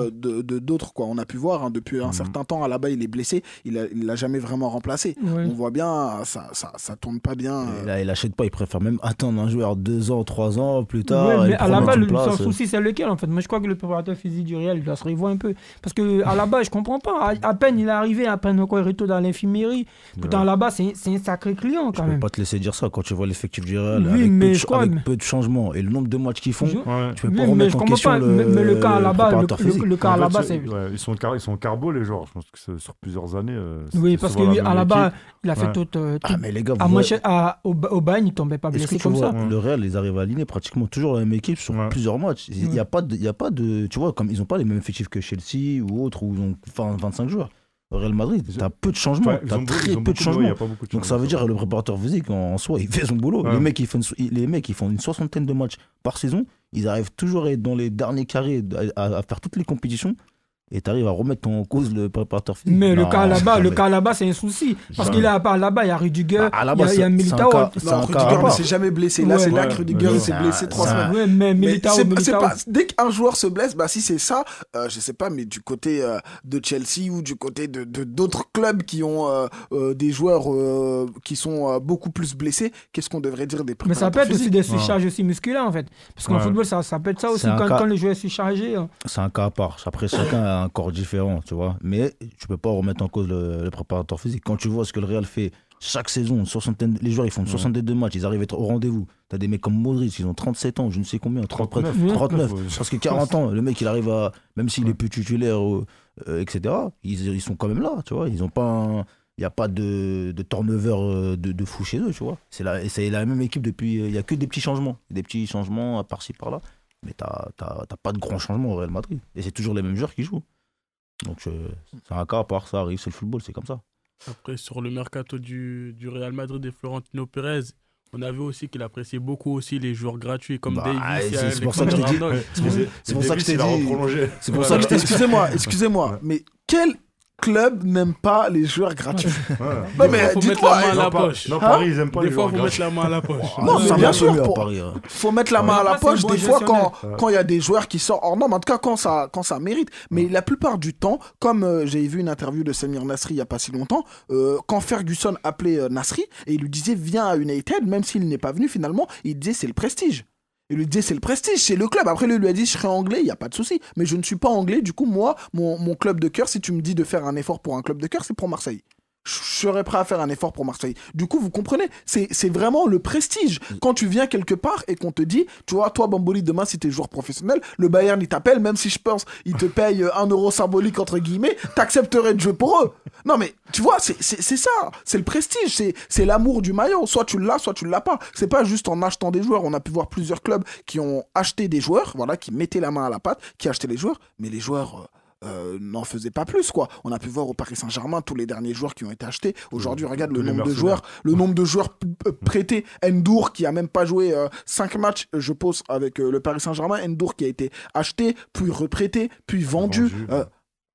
de d'autres quoi. On a pu voir depuis un certain temps là-bas il est blessé, il l'a jamais vraiment remplacé. Ouais. On voit bien ça tourne pas bien. Et là, il n'achète pas. Il préfère même attendre un joueur 2 ans, 3 ans plus tard. Ouais, et mais le à la prendre base, une son place. souci, c'est lequel en fait? Moi, je crois que le préparateur physique du Real, il doit se revoir un peu. Parce que à la base, je comprends pas. À peine il est arrivé, à peine encore il retourne dans l'infirmerie. Pourtant, là-bas, c'est un sacré client Je quand peux même. pas te laisser dire ça quand tu vois l'effectif du Real Oui, avec, mais peu, je crois, mais- avec peu de changements et le nombre de matchs qu'ils font. Je- Ouais. Tu peux Oui, pas mais remettre je en comprends question pas. Mais le cas à la base, préparateur physique. le cas à En la fait, base, c'est. ils sont carbo les joueurs. Je pense que c'est sur plusieurs années. Oui, c'était parce que souvent lui, la à la même base, équipe. il a fait Ouais. tout. Ah, mais les gars, À vous voyez- au Bayern, il tombait pas est-ce que blessé tu comme vois, ça. le Real, ils arrivent à aligner pratiquement toujours la même équipe sur Ouais. plusieurs matchs. Il n'y a pas de. Tu vois, comme ils n'ont pas les mêmes effectifs que Chelsea ou autres, où ils ont 25 joueurs. Au Real Madrid, tu as peu de changements. Enfin, Tu as très peu de il changements. y a pas beaucoup de Donc ça veut dire que le préparateur physique en soi, il fait son boulot. Ouais. Les mecs, ils font une soixantaine de matchs par saison. Ils arrivent toujours à être dans les derniers carrés, à faire toutes les compétitions. Et tu arrives à remettre en cause le préparateur physique. Mais le Non, cas jamais. là-bas, c'est un souci. Parce Jamais. qu'il a pas là-bas, il y a Rudiger, Bah, à la il y a- base, il y a c'est un Militao. cas- c'est Non, un cas à Rudiger ne part. s'est jamais blessé. Là, Ouais. c'est là que Ouais. Rudiger Ouais. il s'est blessé 3 ça- semaines. Ouais, mais Mais Militao, c'est pas, Militao. dès qu'un joueur se blesse, bah si c'est ça, je sais pas, mais du côté de Chelsea ou du côté de d'autres clubs qui ont des joueurs qui sont beaucoup plus blessés, qu'est-ce qu'on devrait dire des Mais ça peut préparateurs être aussi physiques des surcharges aussi musculaires en fait. Parce qu'en Ouais. football, ça peut être ça aussi C'est un quand, cas- quand les joueurs sont surchargés. C'est un cas à part. Après, chacun a un corps différent, tu vois. Mais tu peux pas remettre en cause le préparateur physique. Quand tu vois ce que le Real fait chaque saison, les joueurs ils font une soixantaine de matchs, ils arrivent à être au rendez-vous. T'as des mecs comme Modric, ils ont 37 ans, je ne sais combien, 39, 39, presque 40 ans. Le mec, il arrive à, même s'il est plus titulaire, etc., ils sont quand même là, tu vois. Ils ont pas il n'y a pas de turnover de fou chez eux, tu vois. C'est la même équipe depuis. Il n'y a que des petits changements. Des petits changements par-ci, par-là. Mais t'as pas de grands changements au Real Madrid. Et c'est toujours les mêmes joueurs qui jouent. Donc c'est un cas à part, ça arrive, c'est le football, c'est comme ça. Après, sur le mercato du Real Madrid et Florentino Pérez, on a vu aussi qu'il appréciait beaucoup aussi les joueurs gratuits comme Bah, Davis. c'est pour ça que je t'ai dit. C'est pour ça que je t'ai dit. C'est pour ça que je t'ai dit. Excusez-moi, mais quel club n'aime pas les joueurs gratuits? Non, mais faut mettre dites-moi, la main à la poche. Non, Paris, ils aiment pas Des les fois, joueurs il faut mettre gratuits. la main à la poche. Non, Ça mais bien marche sûr, mieux à pour- Paris. Hein. faut mettre la main à la Après, c'est poche un des bon fois gestionnaire. quand il y a des joueurs qui sortent hors norme, en tout cas quand ça mérite. Mais la plupart du temps, comme j'ai vu une interview de Samir Nasri il n'y a pas si longtemps, quand Ferguson appelait Nasri et il lui disait viens à United, même s'il n'est pas venu finalement, il disait c'est le prestige. Il lui disait c'est le prestige, c'est le club. Après lui a dit je serai anglais, il n'y a pas de souci. Mais je ne suis pas anglais, du coup moi, mon club de cœur, si tu me dis de faire un effort pour un club de cœur, c'est pour Marseille. Je serais prêt à faire un effort pour Marseille. Du coup, vous comprenez, c'est vraiment le prestige. Quand tu viens quelque part et qu'on te dit, tu vois, toi, Bamboli, demain, si t'es joueur professionnel, le Bayern, il t'appelle, même si je pense, il te paye 1 euro symbolique, entre guillemets, t'accepterais de jouer pour eux. Non, mais, tu vois, c'est ça. C'est le prestige, c'est l'amour du maillot. Soit tu l'as, soit tu l'as pas. C'est pas juste en achetant des joueurs. On a pu voir plusieurs clubs qui ont acheté des joueurs, voilà, qui mettaient la main à la pâte, qui achetaient les joueurs, mais les joueurs... n'en faisait pas plus quoi. On a pu voir au Paris Saint-Germain tous les derniers joueurs qui ont été achetés. Aujourd'hui, regarde le nombre de joueurs prêtés. Ndour qui a même pas joué 5 matchs, je pense, avec le Paris Saint-Germain. Ndour qui a été acheté, puis reprêté, puis vendu.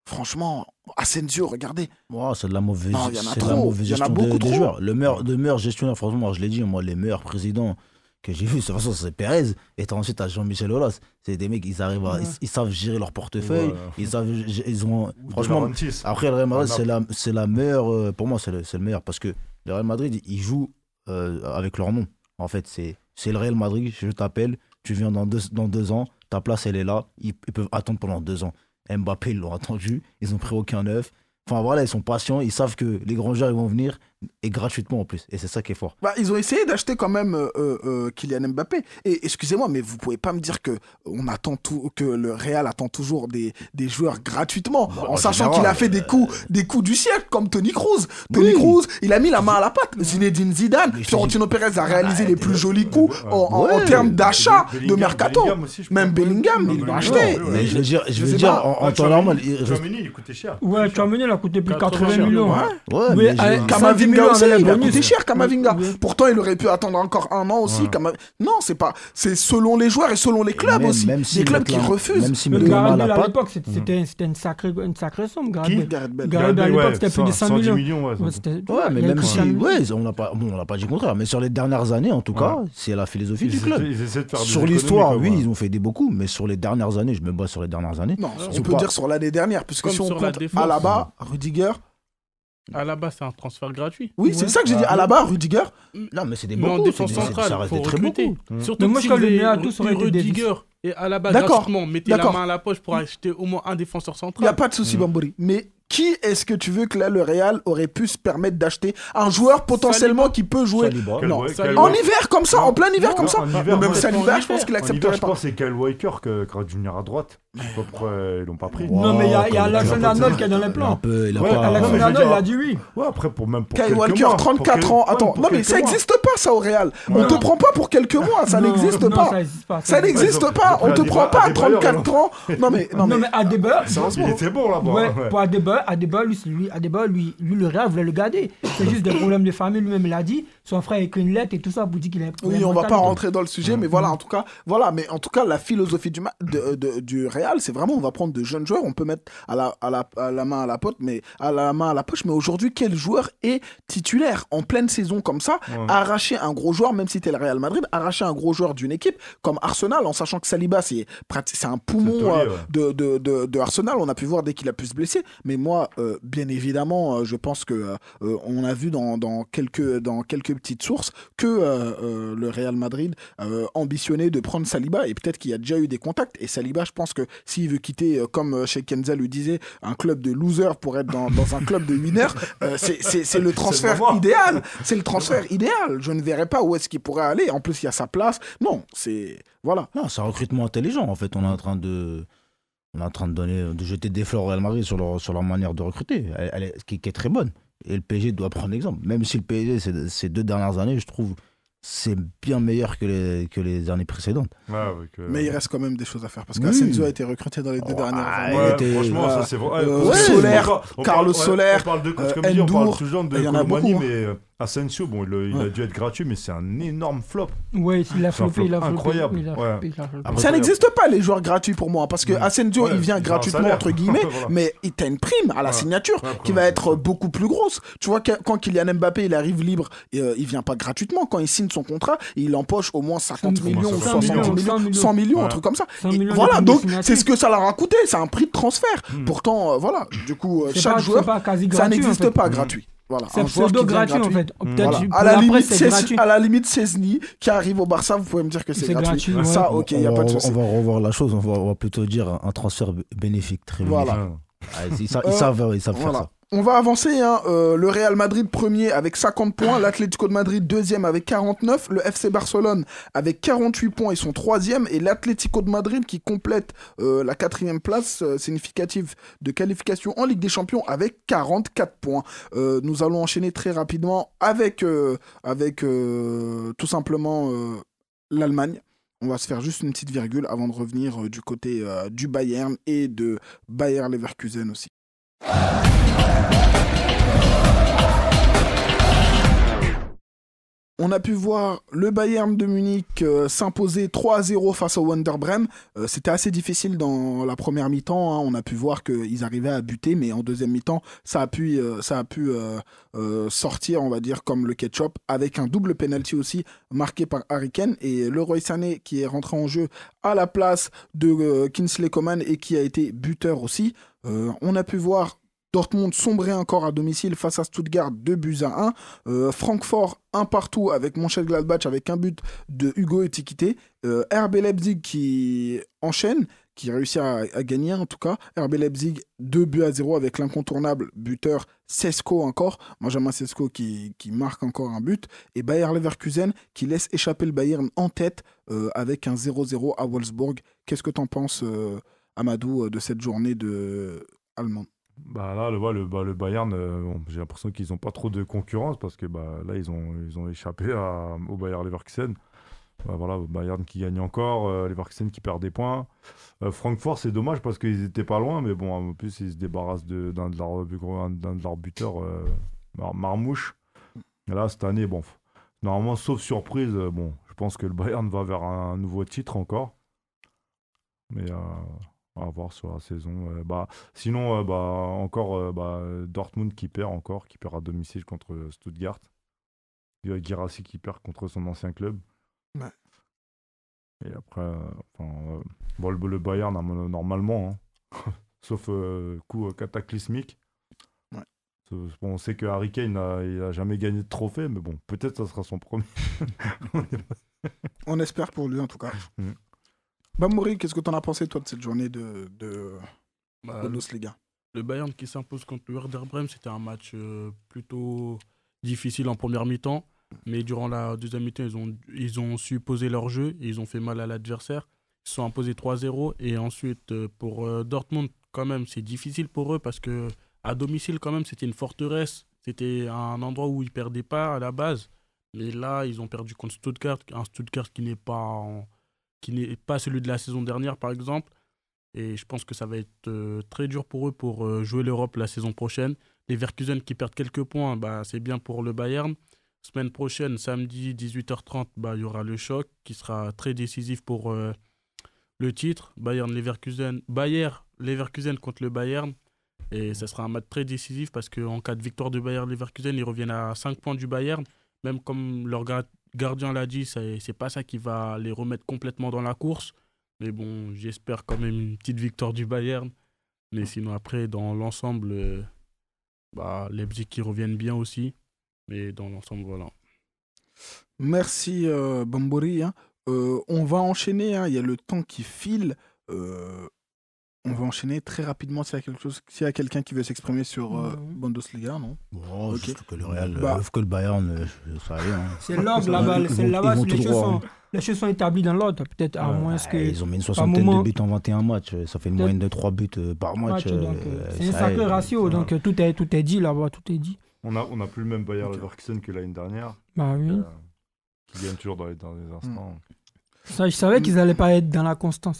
Franchement, Asensio, regardez. C'est de la mauvaise, Non, il y en a c'est de trop. la mauvaise Il y en a gestion beaucoup des trop. joueurs. Le meilleur gestionnaire, franchement, moi, je l'ai dit, moi, les meilleurs présidents que j'ai vus, de toute façon, c'est Pérez. Et ensuite, t'as Jean-Michel Aulas. C'est des mecs, ils arrivent ils savent gérer leur portefeuille. Ouais. Ils ont, franchement, Laurentiis. après, le Real Madrid, c'est la meilleure, pour moi, c'est le meilleur. Parce que le Real Madrid, ils jouent avec leur nom. En fait, c'est le Real Madrid, je t'appelle, tu viens dans 2 ans, ta place, elle est là. Ils peuvent attendre pendant 2 ans. Mbappé, ils l'ont attendu, ils n'ont pris aucun neuf. Enfin voilà, ils sont patients, ils savent que les grands joueurs ils vont venir et gratuitement en plus. Et c'est ça qui est fort. Ils ont essayé d'acheter quand même Kylian Mbappé. Et excusez-moi, mais vous pouvez pas me dire que le Real attend toujours des joueurs gratuitement, en sachant qu'il a fait des coups du siècle, comme Toni Kroos. Toni Kroos, il a mis la main à la pâte. Zinedine Zidane, Florentino Pérez a réalisé les plus jolis coups en termes d'achat de mercato. Même Bellingham, ils l'ont acheté. Mais je veux dire, en temps normal. Tchouaméni, il coûtait cher. Ouais, Tchouaméni, il a coûté plus de 80 millions. Ouais, Mais mais Kamavinga aussi, il a bonus. coûté cher, Kamavinga. Pourtant, il aurait pu attendre encore 1 an aussi. Non, c'est selon les joueurs et selon les clubs aussi. Des clubs qui refusent. Même si Le mettent la main à Gareth la Bale à pâte. l'époque, c'était une sacrée somme. Gareth Bale. Gareth Bale à l'époque, c'était plus de 100 110 millions. millions, ouais. Ouais, mais il a même coûté si. 100 millions. Ouais, on l'a pas dit le contraire. Mais sur les dernières années, en tout cas, c'est la philosophie du club. Ils essaient de faire des Sur économies, l'histoire, quoi, oui, ouais. ils ont fait des beaucoup. Mais sur les dernières années, je me base sur les dernières années. Non, Ils on ont peut pas- dire sur l'année dernière, puisque Comme si on sur la compte défense. Alaba, Rudiger. À la base, c'est un transfert gratuit. Oui, c'est ça que j'ai dit. Alaba, Rudiger. Non, mais c'est des Mais en beaucoup. défense Ça centrale, reste faut des très recruter. beaucoup. Surtout Mais moi, que je si crois vous que le avez meilleur à tous aurait été Davis. Rudiger et à la base D'accord. gratuitement, mettez la D'accord. main à la poche pour acheter au moins un défenseur Il central. n'y a pas de souci, Bambori. Mais qui est-ce que tu veux que là, le Real aurait pu se permettre d'acheter un joueur potentiellement qui peut jouer Saliba. Non. Quel- En hiver, comme ça, en plein hiver, comme ça. en hiver, Non, même ouais. Saliba, je pense qu'il En hiver, accepterait je pas. pense que c'est Kyle Walker que Junior à droite. Je sais pas pourquoi ils l'ont pas pris. Non, mais il y a Wow, Alexander Arnold qui est dans les plans. Il a Ouais, pas. non, mais Alexander je veux Arnold, dire- il a dit oui. Ouais, après, pour Kyle quelques Walker, mois, 34 ans. Attends, non, mais ça n'existe pas, ça, au Real. On te prend pas pour quelques mois, ça Non, n'existe non, pas. ça n'existe pas. Ça n'existe Ouais, pas. On te prend pas à 34 ans. Non, mais. Non, mais Adebayor, Il était bon là-bas. ouais, ouais. pour Adebayor, lui, le Real voulait le garder. C'est juste des problèmes de famille, lui-même il a dit. Son frère a écrit une lettre et tout ça pour dire qu'il est. Oui, on va pas rentrer dans le sujet, mais voilà, en tout cas, la philosophie du Real, c'est vraiment, on va prendre de jeunes joueurs, on peut mettre à la main à la poche, mais aujourd'hui, quel joueur est titulaire en pleine saison comme ça, arracher un gros joueur, même si t'es le Real Madrid, arracher un gros joueur d'une équipe comme Arsenal, en sachant que Saliba, c'est un poumon de Arsenal, on a pu voir dès qu'il a pu se blesser, mais moi, bien évidemment, je pense que on a vu dans quelques petites sources que le Real Madrid ambitionnait de prendre Saliba, et peut-être qu'il y a déjà eu des contacts, et Saliba, je pense que s'il veut quitter, comme Sheikh Kenza le disait, un club de losers pour être dans un club de winners, c'est le transfert idéal, c'est le transfert idéal, je ne verrais pas où est-ce qu'il pourrait aller, en plus il y a sa place, non, c'est... Voilà. Non, c'est un recrutement intelligent. En fait, on est en train de jeter des fleurs au Real Madrid sur leur manière de recruter, qui est très bonne. Et le PSG doit prendre l'exemple. Même si le PSG, ces 2 dernières années, je trouve, c'est bien meilleur que les années précédentes. Ouais, avec, Mais il reste quand même des choses à faire parce qu'Asensio a été recruté dans les 2 dernières années. Ouais, franchement, ça c'est vrai. Soler, Carlos on Soler, parle de, comme je dis, on parle Endur, toujours de il y en a Colomani, beaucoup, mais Asensio, bon, il a dû être gratuit, mais c'est un énorme flop. Oui, il a floppé, il a floppé. Incroyable. Il a Ouais. floppé, il a floppé. Après, Ça n'existe pas les joueurs gratuits pour moi parce que Asensio il vient il a un gratuitement salaire. entre guillemets Voilà. mais il t'a une prime à la signature Ouais, qui va être beaucoup plus grosse. Tu vois quand Kylian Mbappé il arrive libre il vient pas gratuitement, quand il signe son contrat il empoche au moins 50 millions ou 100 60 millions, 100 millions, un truc comme ça. 100 Et millions voilà, de donc signature. c'est ce que ça leur a coûté, c'est un prix de transfert. Pourtant voilà, du coup C'est chaque pas- joueur c'est pas quasi ça gratuit, n'existe en fait. pas gratuit. Voilà, C'est un joueur pseudo qui vient gratuit en fait. Peut-être Voilà. pour À la la limite, presse, c'est gratuit. à la limite, Szczesny qui arrive au Barça, vous pouvez me dire que c'est C'est gratuit. gratuit, Ça, ouais. ok, il n'y a pas de souci. On va revoir la chose, on va plutôt dire un transfert bénéfique, très Voilà. bénéfique. Ils savent faire Voilà. ça. On va avancer, hein. Le Real Madrid premier avec 50 points, l'Atlético de Madrid deuxième avec 49, le FC Barcelone avec 48 points, ils sont troisième, et l'Atlético de Madrid qui complète la 4e place significative de qualification en Ligue des Champions avec 44 points. Nous allons enchaîner très rapidement avec tout simplement l'Allemagne. On va se faire juste une petite virgule avant de revenir du côté du Bayern et de Bayer Leverkusen aussi. On On a pu voir le Bayern de Munich s'imposer 3-0 face au Werder Bremen. C'était assez difficile dans la première mi-temps, hein. On a pu voir qu'ils arrivaient à buter, mais en deuxième mi-temps, ça a pu sortir, on va dire, comme le ketchup, avec un double penalty aussi marqué par Harry Kane et Leroy Sané qui est rentré en jeu à la place de Kingsley Coman et qui a été buteur aussi. On a pu voir Dortmund sombrer encore à domicile face à Stuttgart 2-1. Francfort 1-1 avec Mönchengladbach avec un but de Hugo Ekitike. RB Leipzig qui enchaîne, qui réussit à gagner en tout cas. RB Leipzig 2-0 avec l'incontournable buteur Sesko encore. Benjamin Sesko qui marque encore un but. Et Bayer Leverkusen qui laisse échapper le Bayern en tête avec un 0-0 à Wolfsburg. Qu'est-ce que t'en penses, Amadou, de cette journée allemande? Bah là, le Bayern, j'ai l'impression qu'ils n'ont pas trop de concurrence parce que là, ils ont échappé au Bayer Leverkusen. Voilà, Bayern qui gagne encore, Leverkusen qui perd des points. Francfort, c'est dommage parce qu'ils n'étaient pas loin, mais bon, en plus, ils se débarrassent d'un de leurs buteurs, Marmouche. Et là, cette année, bon, normalement, sauf surprise, je pense que le Bayern va vers un nouveau titre encore. Mais à voir sur la saison. Sinon, encore Dortmund qui perd à domicile contre Stuttgart. Guirassy qui perd contre son ancien club. Ouais. Et après, le Bayern, normalement, hein, sauf coup cataclysmique. Ouais. On sait que Harry Kane, il n'a jamais gagné de trophée, mais bon, peut-être ça sera son premier. On espère pour lui en tout cas. Bambouri, qu'est-ce que tu en as pensé toi de cette journée de Bundesliga? Le Bayern qui s'impose contre le Werder Bremen, c'était un match plutôt difficile en première mi-temps, mais durant la deuxième mi-temps, ils ont su poser leur jeu et ils ont fait mal à l'adversaire. Ils se sont imposés 3-0 et ensuite pour Dortmund, quand même, c'est difficile pour eux parce que à domicile, quand même, c'était une forteresse. C'était un endroit où ils ne perdaient pas à la base. Mais là, ils ont perdu contre Stuttgart, un Stuttgart qui n'est pas celui de la saison dernière, par exemple. Et je pense que ça va être très dur pour eux pour jouer l'Europe la saison prochaine. Les Leverkusen qui perdent quelques points, c'est bien pour le Bayern. Semaine prochaine, samedi 18h30, il y aura le choc qui sera très décisif pour le titre. Bayer Leverkusen contre le Bayern. Et ça sera un match très décisif parce qu'en cas de victoire de Bayer Leverkusen, ils reviennent à 5 points du Bayern. Même comme leur gardien l'a dit, c'est pas ça qui va les remettre complètement dans la course. Mais bon, j'espère quand même une petite victoire du Bayern. Mais sinon, après, dans l'ensemble, Leipzig qui reviennent bien aussi. Mais dans l'ensemble, voilà. Merci, Bambouri. On va enchaîner, il y a le temps qui file. On va enchaîner très rapidement s'il y a quelqu'un qui veut s'exprimer sur Bundesliga, non? Bon, Ok. juste que le Real, que le Bayern, ça allait. Hein. C'est l'ordre là-bas, les choses sont établies dans l'ordre, peut-être à moins que. Ils ont mis une soixantaine de buts en 21 matchs, ça fait une moyenne de 3 buts par match. C'est un sacré ratio, donc tout est dit là-bas, tout est dit. On n'a plus le même Bayer Leverkusen que l'année dernière. Oui. Qui gagne toujours dans les instants. Ça, je savais qu'ils n'allaient pas être dans la constance.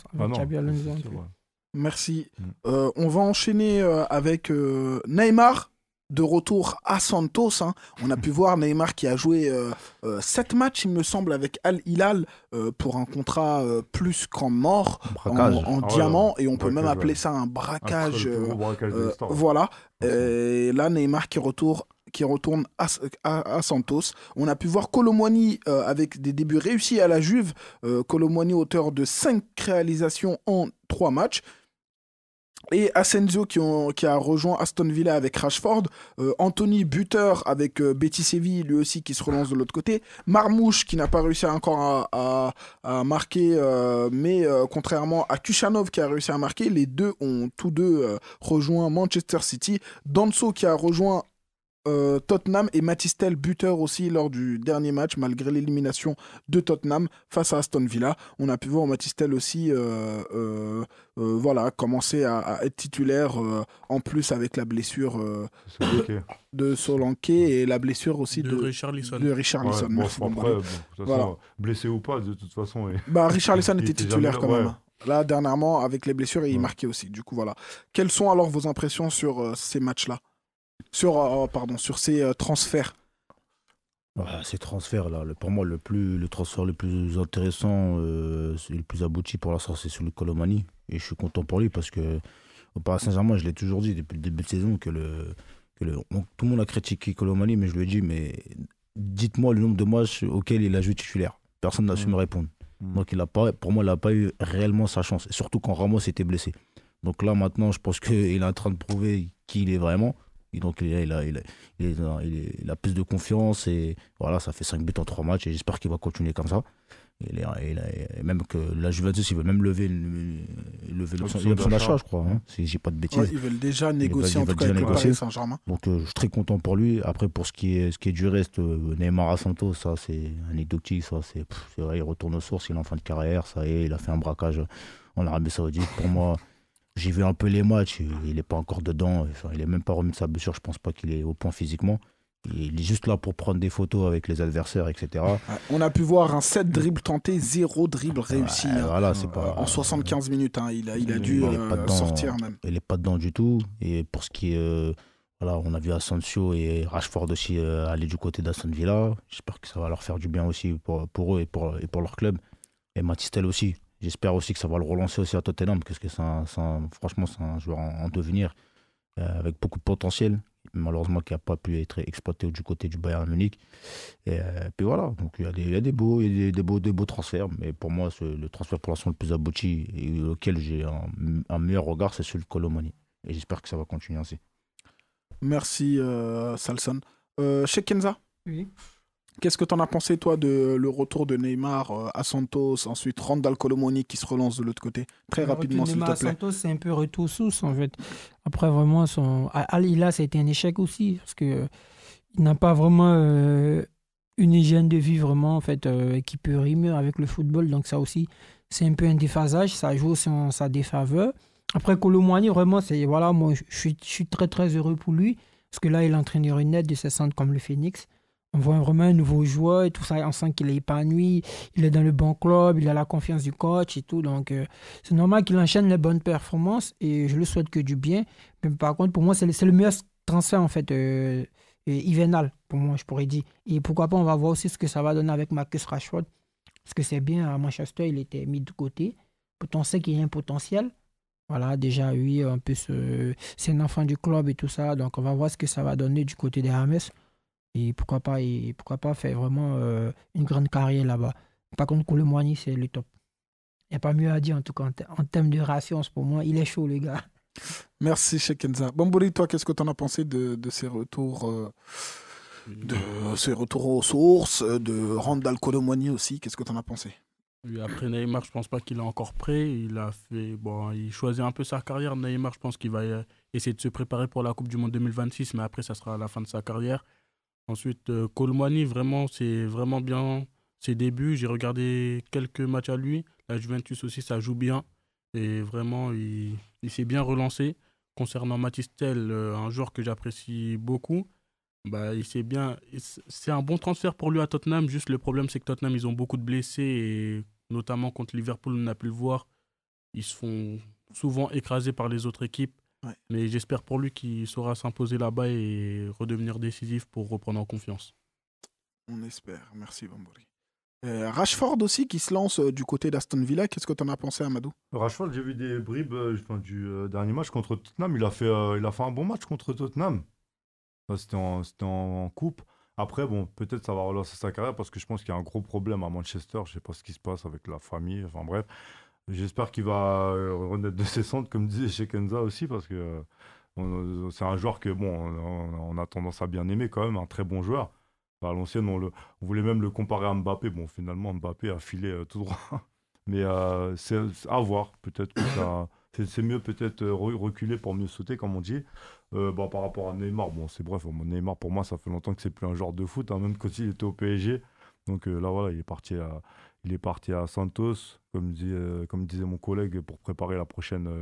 Merci. On va enchaîner avec Neymar, de retour à Santos. On a pu voir Neymar qui a joué 7 matchs, il me semble, avec Al Hilal pour un contrat plus qu'en mort, en diamant. Et on peut même appeler ça un braquage. Voilà. Et là, Neymar qui retourne à Santos. On a pu voir Kolo Muani avec des débuts réussis à la Juve. Kolo Muani, auteur de 5 réalisations en 3 matchs. Et Asensio qui a rejoint Aston Villa avec Rashford. Anthony, buteur avec Betis Séville, lui aussi qui se relance de l'autre côté. Marmouche qui n'a pas réussi encore à marquer, mais contrairement à Kuchanov qui a réussi à marquer, les deux ont tous deux rejoint Manchester City. Danso qui a rejoint Tottenham et Matistel buteur aussi lors du dernier match malgré l'élimination de Tottenham face à Aston Villa. On a pu voir Matistel aussi commencer à être titulaire en plus avec la blessure de Solanke et la blessure aussi de Richarlison. Ouais, Merci après, de toute façon, blessé ou pas, de toute façon. Richarlison était titulaire quand même. Là, dernièrement, avec les blessures, il marquait aussi. Du coup, voilà. Quelles sont alors vos impressions sur ces matchs-là? Sur ces transferts? Ces transferts-là, pour moi, le transfert le plus intéressant et le plus abouti pour l'instant, c'est celui de Colomani. Et je suis content pour lui parce que au Paris Saint-Germain, je l'ai toujours dit depuis le début de saison tout le monde a critiqué Colomani, mais je lui ai dit, mais dites-moi le nombre de matchs auxquels il a joué titulaire. Personne n'a su me répondre. Donc pour moi, il n'a pas eu réellement sa chance. Et surtout quand Ramos était blessé. Donc là, maintenant, je pense qu'il est en train de prouver qui il est vraiment. Et donc il a plus de confiance. Et voilà, ça fait 5 buts en 3 matchs. Et j'espère qu'il va continuer comme ça. Et même que la Juventus, ils veulent même lever l'option d'achat, je crois. Hein, si j'ai pas de bêtises. Ouais, ils veulent déjà négocier, Ils en tout veulent cas, déjà avec le négocier. Paris Saint-Germain. Donc je suis très content pour lui. Après, pour ce qui est du reste, Neymar à Santos, ça c'est anecdotique. Ça, c'est vrai, il retourne aux sources, il est en fin de carrière. Ça y est, il a fait un braquage en Arabie Saoudite. Pour moi, j'ai vu un peu les matchs. Il n'est pas encore dedans. Enfin, il n'est même pas remis de sa blessure. Je pense pas qu'il est au point physiquement. Il est juste là pour prendre des photos avec les adversaires, etc. Ouais, on a pu voir un 7 dribbles tentés, 0 dribble réussi. Voilà, c'est pas, en 75 minutes, hein, il a dû est pas dedans, sortir même. Il n'est pas dedans du tout. Et pour ce qui est. Voilà, on a vu Asensio et Rashford aussi aller du côté d'Aston Villa. J'espère que ça va leur faire du bien aussi pour eux et pour leur club. Et Matistel aussi. J'espère aussi que ça va le relancer aussi à Tottenham, parce que franchement, c'est un joueur en devenir avec beaucoup de potentiel. Malheureusement, qui n'a pas pu être exploité du côté du Bayern Munich. Et puis voilà, donc il y a des beaux transferts. Mais pour moi, le transfert pour l'instant le plus abouti et auquel j'ai un meilleur regard, c'est celui de Colomani. Et j'espère que ça va continuer ainsi. Merci, Salson. Chez Kenza, Oui. qu'est-ce que tu en as pensé, toi, de le retour de Neymar à Santos, ensuite Randal Colomoni qui se relance de l'autre côté? Très rapidement, s'il Neymar te plaît. Santos, c'est un peu retour source, en fait. Après, vraiment, à Al Hilal, ça a été un échec aussi, parce que il n'a pas vraiment une hygiène de vie, vraiment, en fait, qui peut rimer avec le football. Donc, ça aussi, c'est un peu un déphasage. Ça joue aussi en sa défaveur. Après, Colomani, vraiment, voilà, moi, je suis très, très heureux pour lui, parce que là, il est en train de renaître de ses centres comme le Phoenix. On voit vraiment un nouveau joueur et tout ça. On sent qu'il est épanoui, il est dans le bon club, il a la confiance du coach et tout. Donc, c'est normal qu'il enchaîne les bonnes performances et je le souhaite que du bien. Mais par contre, pour moi, c'est le meilleur transfert, en fait, hivernal, pour moi, je pourrais dire. Et pourquoi pas, on va voir aussi ce que ça va donner avec Marcus Rashford. Parce que c'est bien, à Manchester, il était mis de côté. On sait qu'il y a un potentiel. Voilà, déjà, oui, c'est un enfant du club et tout ça. Donc, on va voir ce que ça va donner du côté des James. Et pourquoi pas faire vraiment une grande carrière là-bas. Par contre, Colomboigny, c'est le top. Il n'y a pas mieux à dire, en tout cas, en termes de ration, pour moi, il est chaud, les gars. Merci, chez Kenza. Bambouri, toi, qu'est-ce que tu en as pensé de ces retours aux sources, de Randal Colomoni aussi? Qu'est-ce que tu en as pensé? Oui, après Neymar, je pense pas qu'il est encore prêt. Il choisit un peu sa carrière. Neymar, je pense qu'il va essayer de se préparer pour la Coupe du Monde 2026, mais après, ça sera à la fin de sa carrière. Ensuite, Colomani, vraiment, c'est vraiment bien ses débuts. J'ai regardé quelques matchs à lui. La Juventus aussi, ça joue bien. Et vraiment, il s'est bien relancé. Concernant Matistel, un joueur que j'apprécie beaucoup, bah, c'est un bon transfert pour lui à Tottenham. Juste le problème, c'est que Tottenham, ils ont beaucoup de blessés. Et notamment contre Liverpool, on a pu le voir. Ils se font souvent écraser par les autres équipes. Ouais. Mais j'espère pour lui qu'il saura s'imposer là-bas et redevenir décisif pour reprendre en confiance. On espère. Merci, Bambouri. Rashford aussi qui se lance du côté d'Aston Villa. Qu'est-ce que tu en as pensé, Amadou? Rashford, j'ai vu des bribes du dernier match contre Tottenham. Il a fait un bon match contre Tottenham. C'était en coupe. Après, bon, peut-être ça va relancer sa carrière parce que je pense qu'il y a un gros problème à Manchester. Je ne sais pas ce qui se passe avec la famille. Enfin bref, j'espère qu'il va renaître de ses cendres, comme disait chez Kenza aussi, parce que c'est un joueur que, bon, on a tendance à bien aimer quand même, un très bon joueur. À l'ancienne, on voulait même le comparer à Mbappé. Bon, finalement, Mbappé a filé tout droit. Mais c'est à voir. Peut-être que c'est mieux peut-être reculer pour mieux sauter, comme on dit. Par rapport à Neymar, bon, c'est bref. Neymar, pour moi, ça fait longtemps que c'est plus un joueur de foot, hein, même quand il était au PSG. Donc là, voilà, il est parti à Santos, comme disait mon collègue, pour préparer la prochaine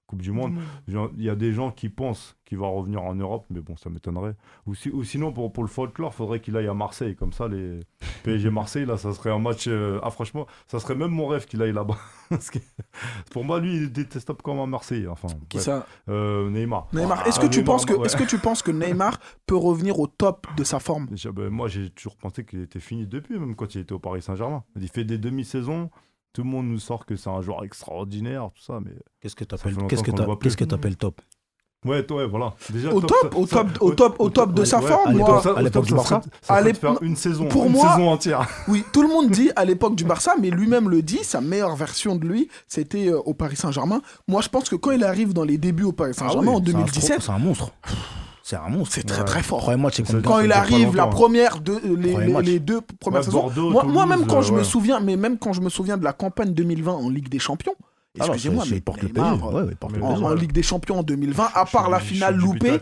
Coupe du Monde. Il y a des gens qui pensent qu'il va revenir en Europe, mais bon, ça m'étonnerait. Ou sinon, pour le folklore, il faudrait qu'il aille à Marseille. Comme ça, les PSG-Marseille, là, ça serait un match... franchement, ça serait même mon rêve qu'il aille là-bas. Parce que, pour moi, lui, il est détestable comme à Marseille. Enfin, Qui ça Neymar. Est-ce que tu penses que Neymar peut revenir au top de sa forme? Moi, j'ai toujours pensé qu'il était fini depuis, même quand il était au Paris Saint-Germain. Il fait des demi-saisons. Tout le monde nous sort que c'est un joueur extraordinaire, tout ça, mais... Qu'est-ce que t'appelles top? Ouais, voilà. Déjà, au top de sa forme, moi. À l'époque du Barça, ça serait de faire une saison, pour une moi, saison entière. Oui, tout le monde dit à l'époque du Barça, mais lui-même le dit, sa meilleure version de lui, c'était au Paris Saint-Germain. Moi, je pense que quand il arrive dans les débuts au Paris Saint-Germain en 2017... C'est un monstre. C'est un monstre. C'est très très fort. Quand il arrive, les deux premières saisons. Bordeaux, moi, même quand je me souviens, de la campagne 2020 en Ligue des Champions, excusez-moi, mais en Ligue des Champions en 2020, à part la finale loupée,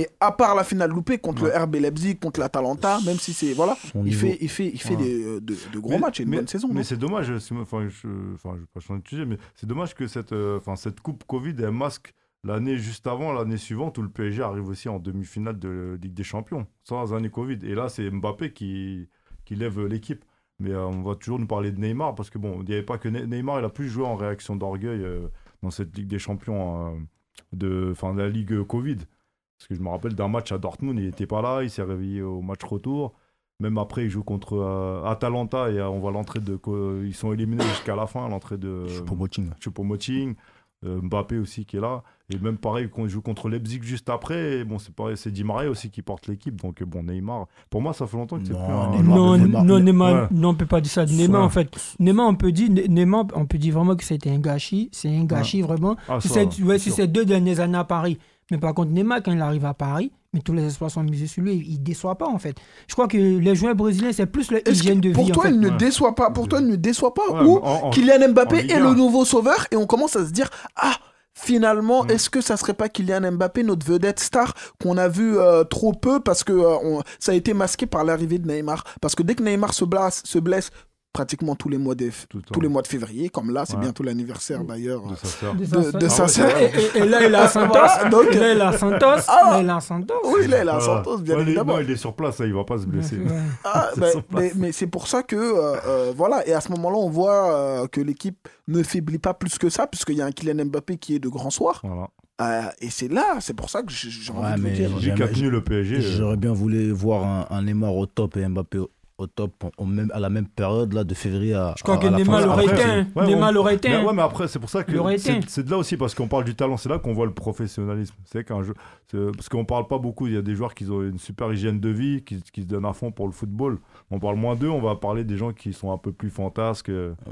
contre le RB Leipzig, contre l'Atalanta, même si c'est il fait de gros matchs et une bonne saison. Mais c'est dommage. Je vais pas changer de sujet, mais c'est dommage que cette coupe Covid elle masque l'année juste avant, l'année suivante, où le PSG arrive aussi en demi-finale de Ligue des Champions, sans année Covid. Et là, c'est Mbappé qui lève l'équipe. Mais on va toujours nous parler de Neymar, parce que bon, il n'y avait pas que Neymar, il a plus joué en réaction d'orgueil dans cette Ligue des Champions de la Ligue Covid. Parce que je me rappelle d'un match à Dortmund, il n'était pas là, il s'est réveillé au match retour. Même après, il joue contre Atalanta et on voit l'entrée ils sont éliminés jusqu'à la fin, l'entrée de Choupo-Moting. Mbappé aussi qui est là, et même pareil quand il joue contre Leipzig juste après, bon c'est pareil, c'est Di Maria aussi qui porte l'équipe, donc bon, Neymar, pour moi ça fait longtemps que c'est plus Neymar, on peut pas dire ça de Neymar en fait. Neymar on peut dire vraiment que c'était un gâchis, c'est un gâchis vraiment. Ces 2 dernières années à Paris, mais par contre Neymar quand il arrive à Paris, mais tous les espoirs sont misés sur lui, il ne déçoit pas en fait. Je crois que les joueurs brésiliens, c'est plus l'hygiène de vie. Pour toi, il ne déçoit pas. Ou Kylian Mbappé est le nouveau sauveur et on commence à se dire, finalement, est-ce que ça serait pas Kylian Mbappé, notre vedette star, qu'on a vu trop peu parce que ça a été masqué par l'arrivée de Neymar. Parce que dès que Neymar se blesse pratiquement tous les mois de février, comme là, c'est bientôt l'anniversaire d'ailleurs de sa sœur. Et là, il a Santos. Oui, là, il a Santos, bien évidemment. Non, il est sur place, il ne va pas se blesser. Mais c'est pour ça que, voilà, et à ce moment-là, on voit que l'équipe ne faiblit pas plus que ça, puisqu'il y a un Kylian Mbappé qui est de grand soir. Voilà. Et c'est pour ça que j'ai envie de vous dire. Lui qui a tenu le PSG. J'aurais bien voulu voir un Neymar au top et Mbappé au top à la même période là, de février à je crois que Neymar l'aurait été. Mais après c'est pour ça que c'est de là aussi, parce qu'on parle du talent, c'est là qu'on voit le professionnalisme. C'est qu'un jeu, parce qu'on parle pas beaucoup, il y a des joueurs qui ont une super hygiène de vie, qui se donnent à fond pour le football. On parle moins d'eux, on va parler des gens qui sont un peu plus fantasques,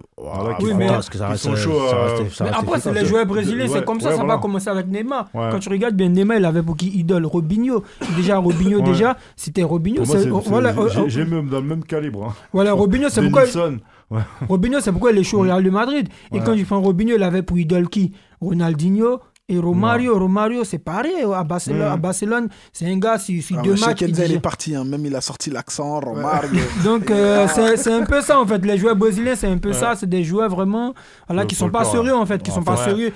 qui sont chauds. Mais après c'est les joueurs brésiliens, c'est comme ça va commencer avec Neymar. Quand tu regardes bien, Neymar il avait pour qui idole Robinho. C'était Robinho. J'ai même dans le même calibre. Hein. Voilà, Robinho, c'est pourquoi il est chaud au Real de Madrid. Et quand je prends Robinho, il avait pour idole qui? Ronaldinho et Romario, c'est pareil. À Barcelone, c'est un gars, sur 2 matchs. Il est parti, même il a sorti l'accent, Romario. Donc, c'est un peu ça, en fait. Les joueurs brésiliens, c'est un peu ça. C'est des joueurs vraiment qui sont pas sérieux, en fait. Sérieux.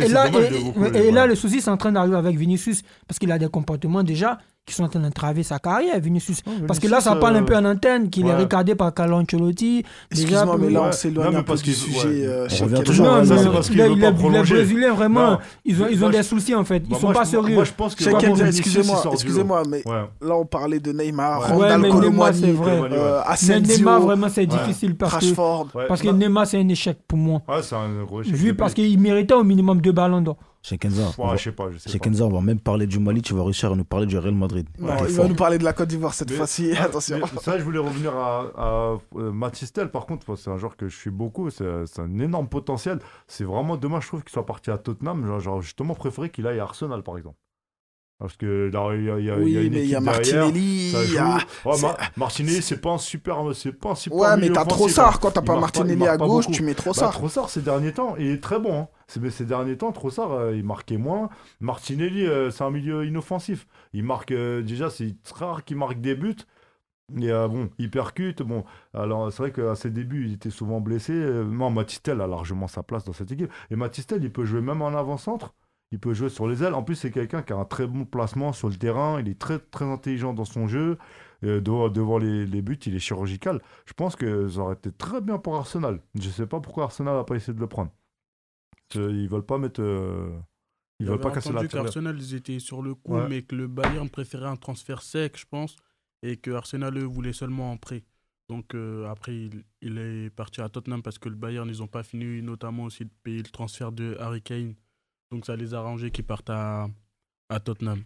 Et là, le souci, c'est en train d'arriver avec Vinicius. Parce qu'il a des comportements déjà qui sont en train d'entraver sa carrière, Vinicius. Parce que là, ça parle un peu en antenne, qu'il est regardé par Carlo Ancelotti. Excuse-moi, mais là, on s'éloigne un peu du sujet. On revient toujours. Les Brésiliens, vraiment, ils ont des soucis, en fait. Ils sont pas sérieux. Moi, je pense que... Excusez-moi, mais là, on parlait de Neymar, Ronald Colomani, c'est vrai. Asensio. Neymar, vraiment, c'est difficile parce que Neymar, c'est un échec pour moi. C'est un gros échec. Vu parce qu'il méritait au minimum 2 ballons d'or. Chez Kenza, on va même parler du Mali, tu vas réussir à nous parler du Real Madrid. Non, il va nous parler de la Côte d'Ivoire cette fois-ci, attention. Ça, je voulais revenir à Mathys Tel, par contre, c'est un joueur que je suis beaucoup, c'est un énorme potentiel. C'est vraiment dommage, je trouve, qu'il soit parti à Tottenham. Genre justement préféré qu'il aille à Arsenal, par exemple. Parce que là, il y a une équipe derrière, Martinelli, Martinelli, c'est pas un super ouais, mais t'as Trossard. Quand t'as pas Martinelli à gauche, tu mets Trossard. Trossard, ces derniers temps, il est très bon. Hein. Ces derniers temps, Trossard, il marquait moins. Martinelli, c'est un milieu inoffensif. Il marque, déjà, c'est très rare qu'il marque des buts. Et il percute. Bon, alors c'est vrai qu'à ses débuts, il était souvent blessé. Non, Mathys Tel a largement sa place dans cette équipe. Et Mathys Tel, il peut jouer même en avant-centre. Il peut jouer sur les ailes. En plus, c'est quelqu'un qui a un très bon placement sur le terrain. Il est très, très intelligent dans son jeu. Devant les buts, il est chirurgical. Je pense que ça aurait été très bien pour Arsenal. Je ne sais pas pourquoi Arsenal n'a pas essayé de le prendre. Ils ne veulent pas mettre... Ils veulent pas casser la entendu tirelire. qu'Arsenal, ils étaient sur le coup, Ouais. mais que le Bayern préférait un transfert sec, je pense, et que Arsenal, eux, voulait seulement en prêt. Donc après, il est parti à Tottenham parce que le Bayern, ils n'ont pas fini, notamment aussi de payer le transfert de Harry Kane. Donc ça les a arrangés qu'ils partent à Tottenham.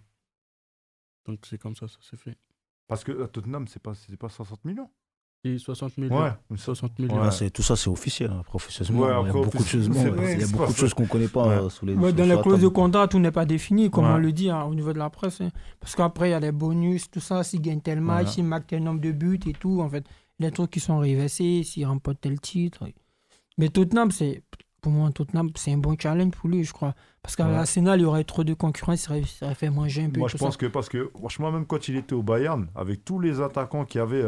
Donc c'est comme ça s'est fait. Parce que Tottenham, c'est pas 60 millions. Et 60 millions. Ouais. 60 millions. Là, tout ça, c'est officiel. Après, officieusement, Ouais, il y a après, beaucoup de choses, officiellement, il y a c'est beaucoup pas de choses ça. qu'on ne connaît pas Ouais. sous les Ouais, dans sur les la clauses de table. contrat, tout n'est pas défini, comme Ouais. on le dit au niveau de la presse. Parce qu'après, il y a les bonus, tout ça, s'il gagne tel match, Ouais. s'il marque tel nombre de buts et tout. En fait, les trucs qui sont reversés, s'il remporte tel titre. Mais Tottenham, pour moi, Tottenham, c'est un bon challenge pour lui, je crois. Parce qu'à Ouais. l'Arsenal, il y aurait trop de concurrence, ça aurait fait manger un peu. Moi, tout je pense ça. que, parce que, franchement, même quand il était au Bayern, avec tous les attaquants qu'il y avait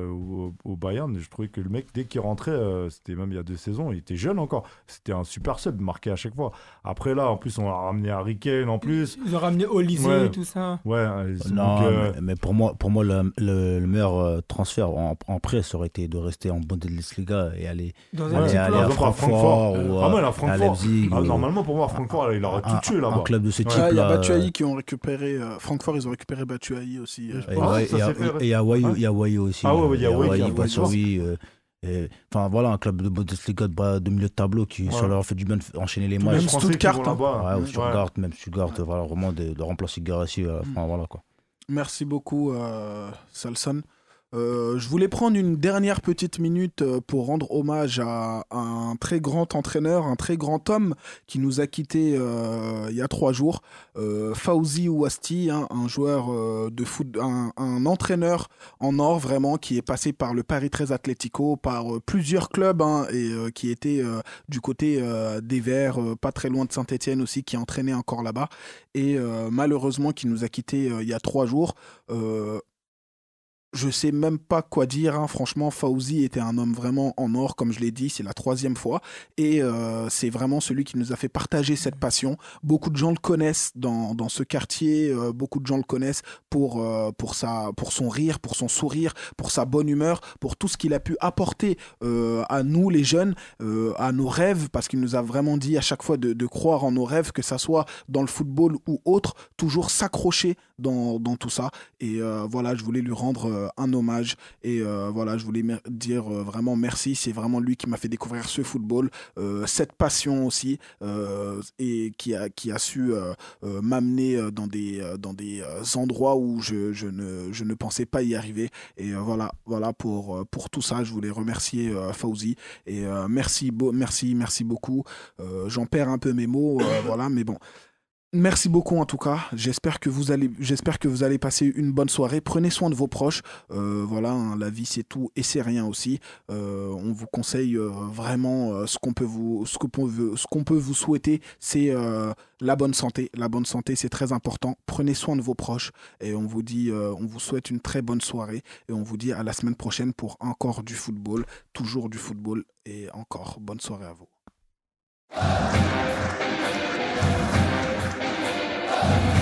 au Bayern, je trouvais que le mec, dès qu'il rentrait, c'était même il y a 2 saisons, il était jeune encore. C'était un super sub marqué à chaque fois. Après, là, en plus, on a ramené Harry Kane en plus. Ils ont ramené Olysée Ouais. et tout ça. Ouais, Non, donc, mais pour moi le meilleur transfert en prêt, ça aurait été de rester en Bundesliga et aller Dans Ouais, un petit aller club. à Par exemple, à Francfort ou Ah, moi, là, à Francfort, Leipzig. ou- normalement, pour moi, Francfort, il aurait tout tué là-bas. Un club de ce Ouais. type. Ah, il y a là, Batshuayi qui ont récupéré. Francfort, ils ont récupéré Batshuayi aussi. Et je Et pense ouais, ça s'est fait, il y a Wayou, ouais. il y a Wayou aussi. Ah ouais, il y a Wayou, Wayou, il y a Batshuayi, enfin voilà, un club de Bundesliga de milieu de tableau qui Ouais. ça leur a fait du bien d'enchaîner les Tous matchs. les Même Français qui Stuttgart, vont là-bas. Ouais, ou Ouais. Stuttgart, voilà, vraiment de remplacer Guirassy. Enfin, voilà quoi. Merci beaucoup, Salson. Je voulais prendre une dernière petite minute pour rendre hommage à un très grand entraîneur, un très grand homme qui nous a quittés il y a 3 jours, Fawzi Ouasti, un joueur de foot, un entraîneur en or vraiment qui est passé par le Paris 13 Atlético, par plusieurs clubs et qui était du côté des Verts, pas très loin de Saint-Etienne aussi, qui entraînait encore là-bas et malheureusement qui nous a quittés il y a 3 jours. Je sais même pas quoi dire, hein. Franchement, Fawzi était un homme vraiment en or, comme je l'ai dit, c'est la 3e fois. Et c'est vraiment celui qui nous a fait partager cette passion. Beaucoup de gens le connaissent dans ce quartier, beaucoup de gens le connaissent pour son rire, pour son sourire, pour sa bonne humeur, pour tout ce qu'il a pu apporter à nous, les jeunes, à nos rêves, parce qu'il nous a vraiment dit à chaque fois de croire en nos rêves, que ça soit dans le football ou autre, toujours s'accrocher dans tout ça. Et voilà, je voulais lui rendre un hommage et voilà, je voulais dire vraiment merci. C'est vraiment lui qui m'a fait découvrir ce football, cette passion aussi, et qui a su m'amener dans des endroits où je ne pensais pas y arriver. Et voilà pour tout ça, je voulais remercier Fawzi et merci beaucoup. J'en perds un peu mes mots, voilà, mais bon. Merci beaucoup en tout cas. J'espère que vous allez passer une bonne soirée. Prenez soin de vos proches. Voilà, hein, la vie c'est tout et c'est rien aussi. On vous conseille vraiment ce qu'on peut vous souhaiter, c'est la bonne santé. La bonne santé, c'est très important. Prenez soin de vos proches et on vous souhaite une très bonne soirée et on vous dit à la semaine prochaine pour encore du football, toujours du football et encore bonne soirée à vous.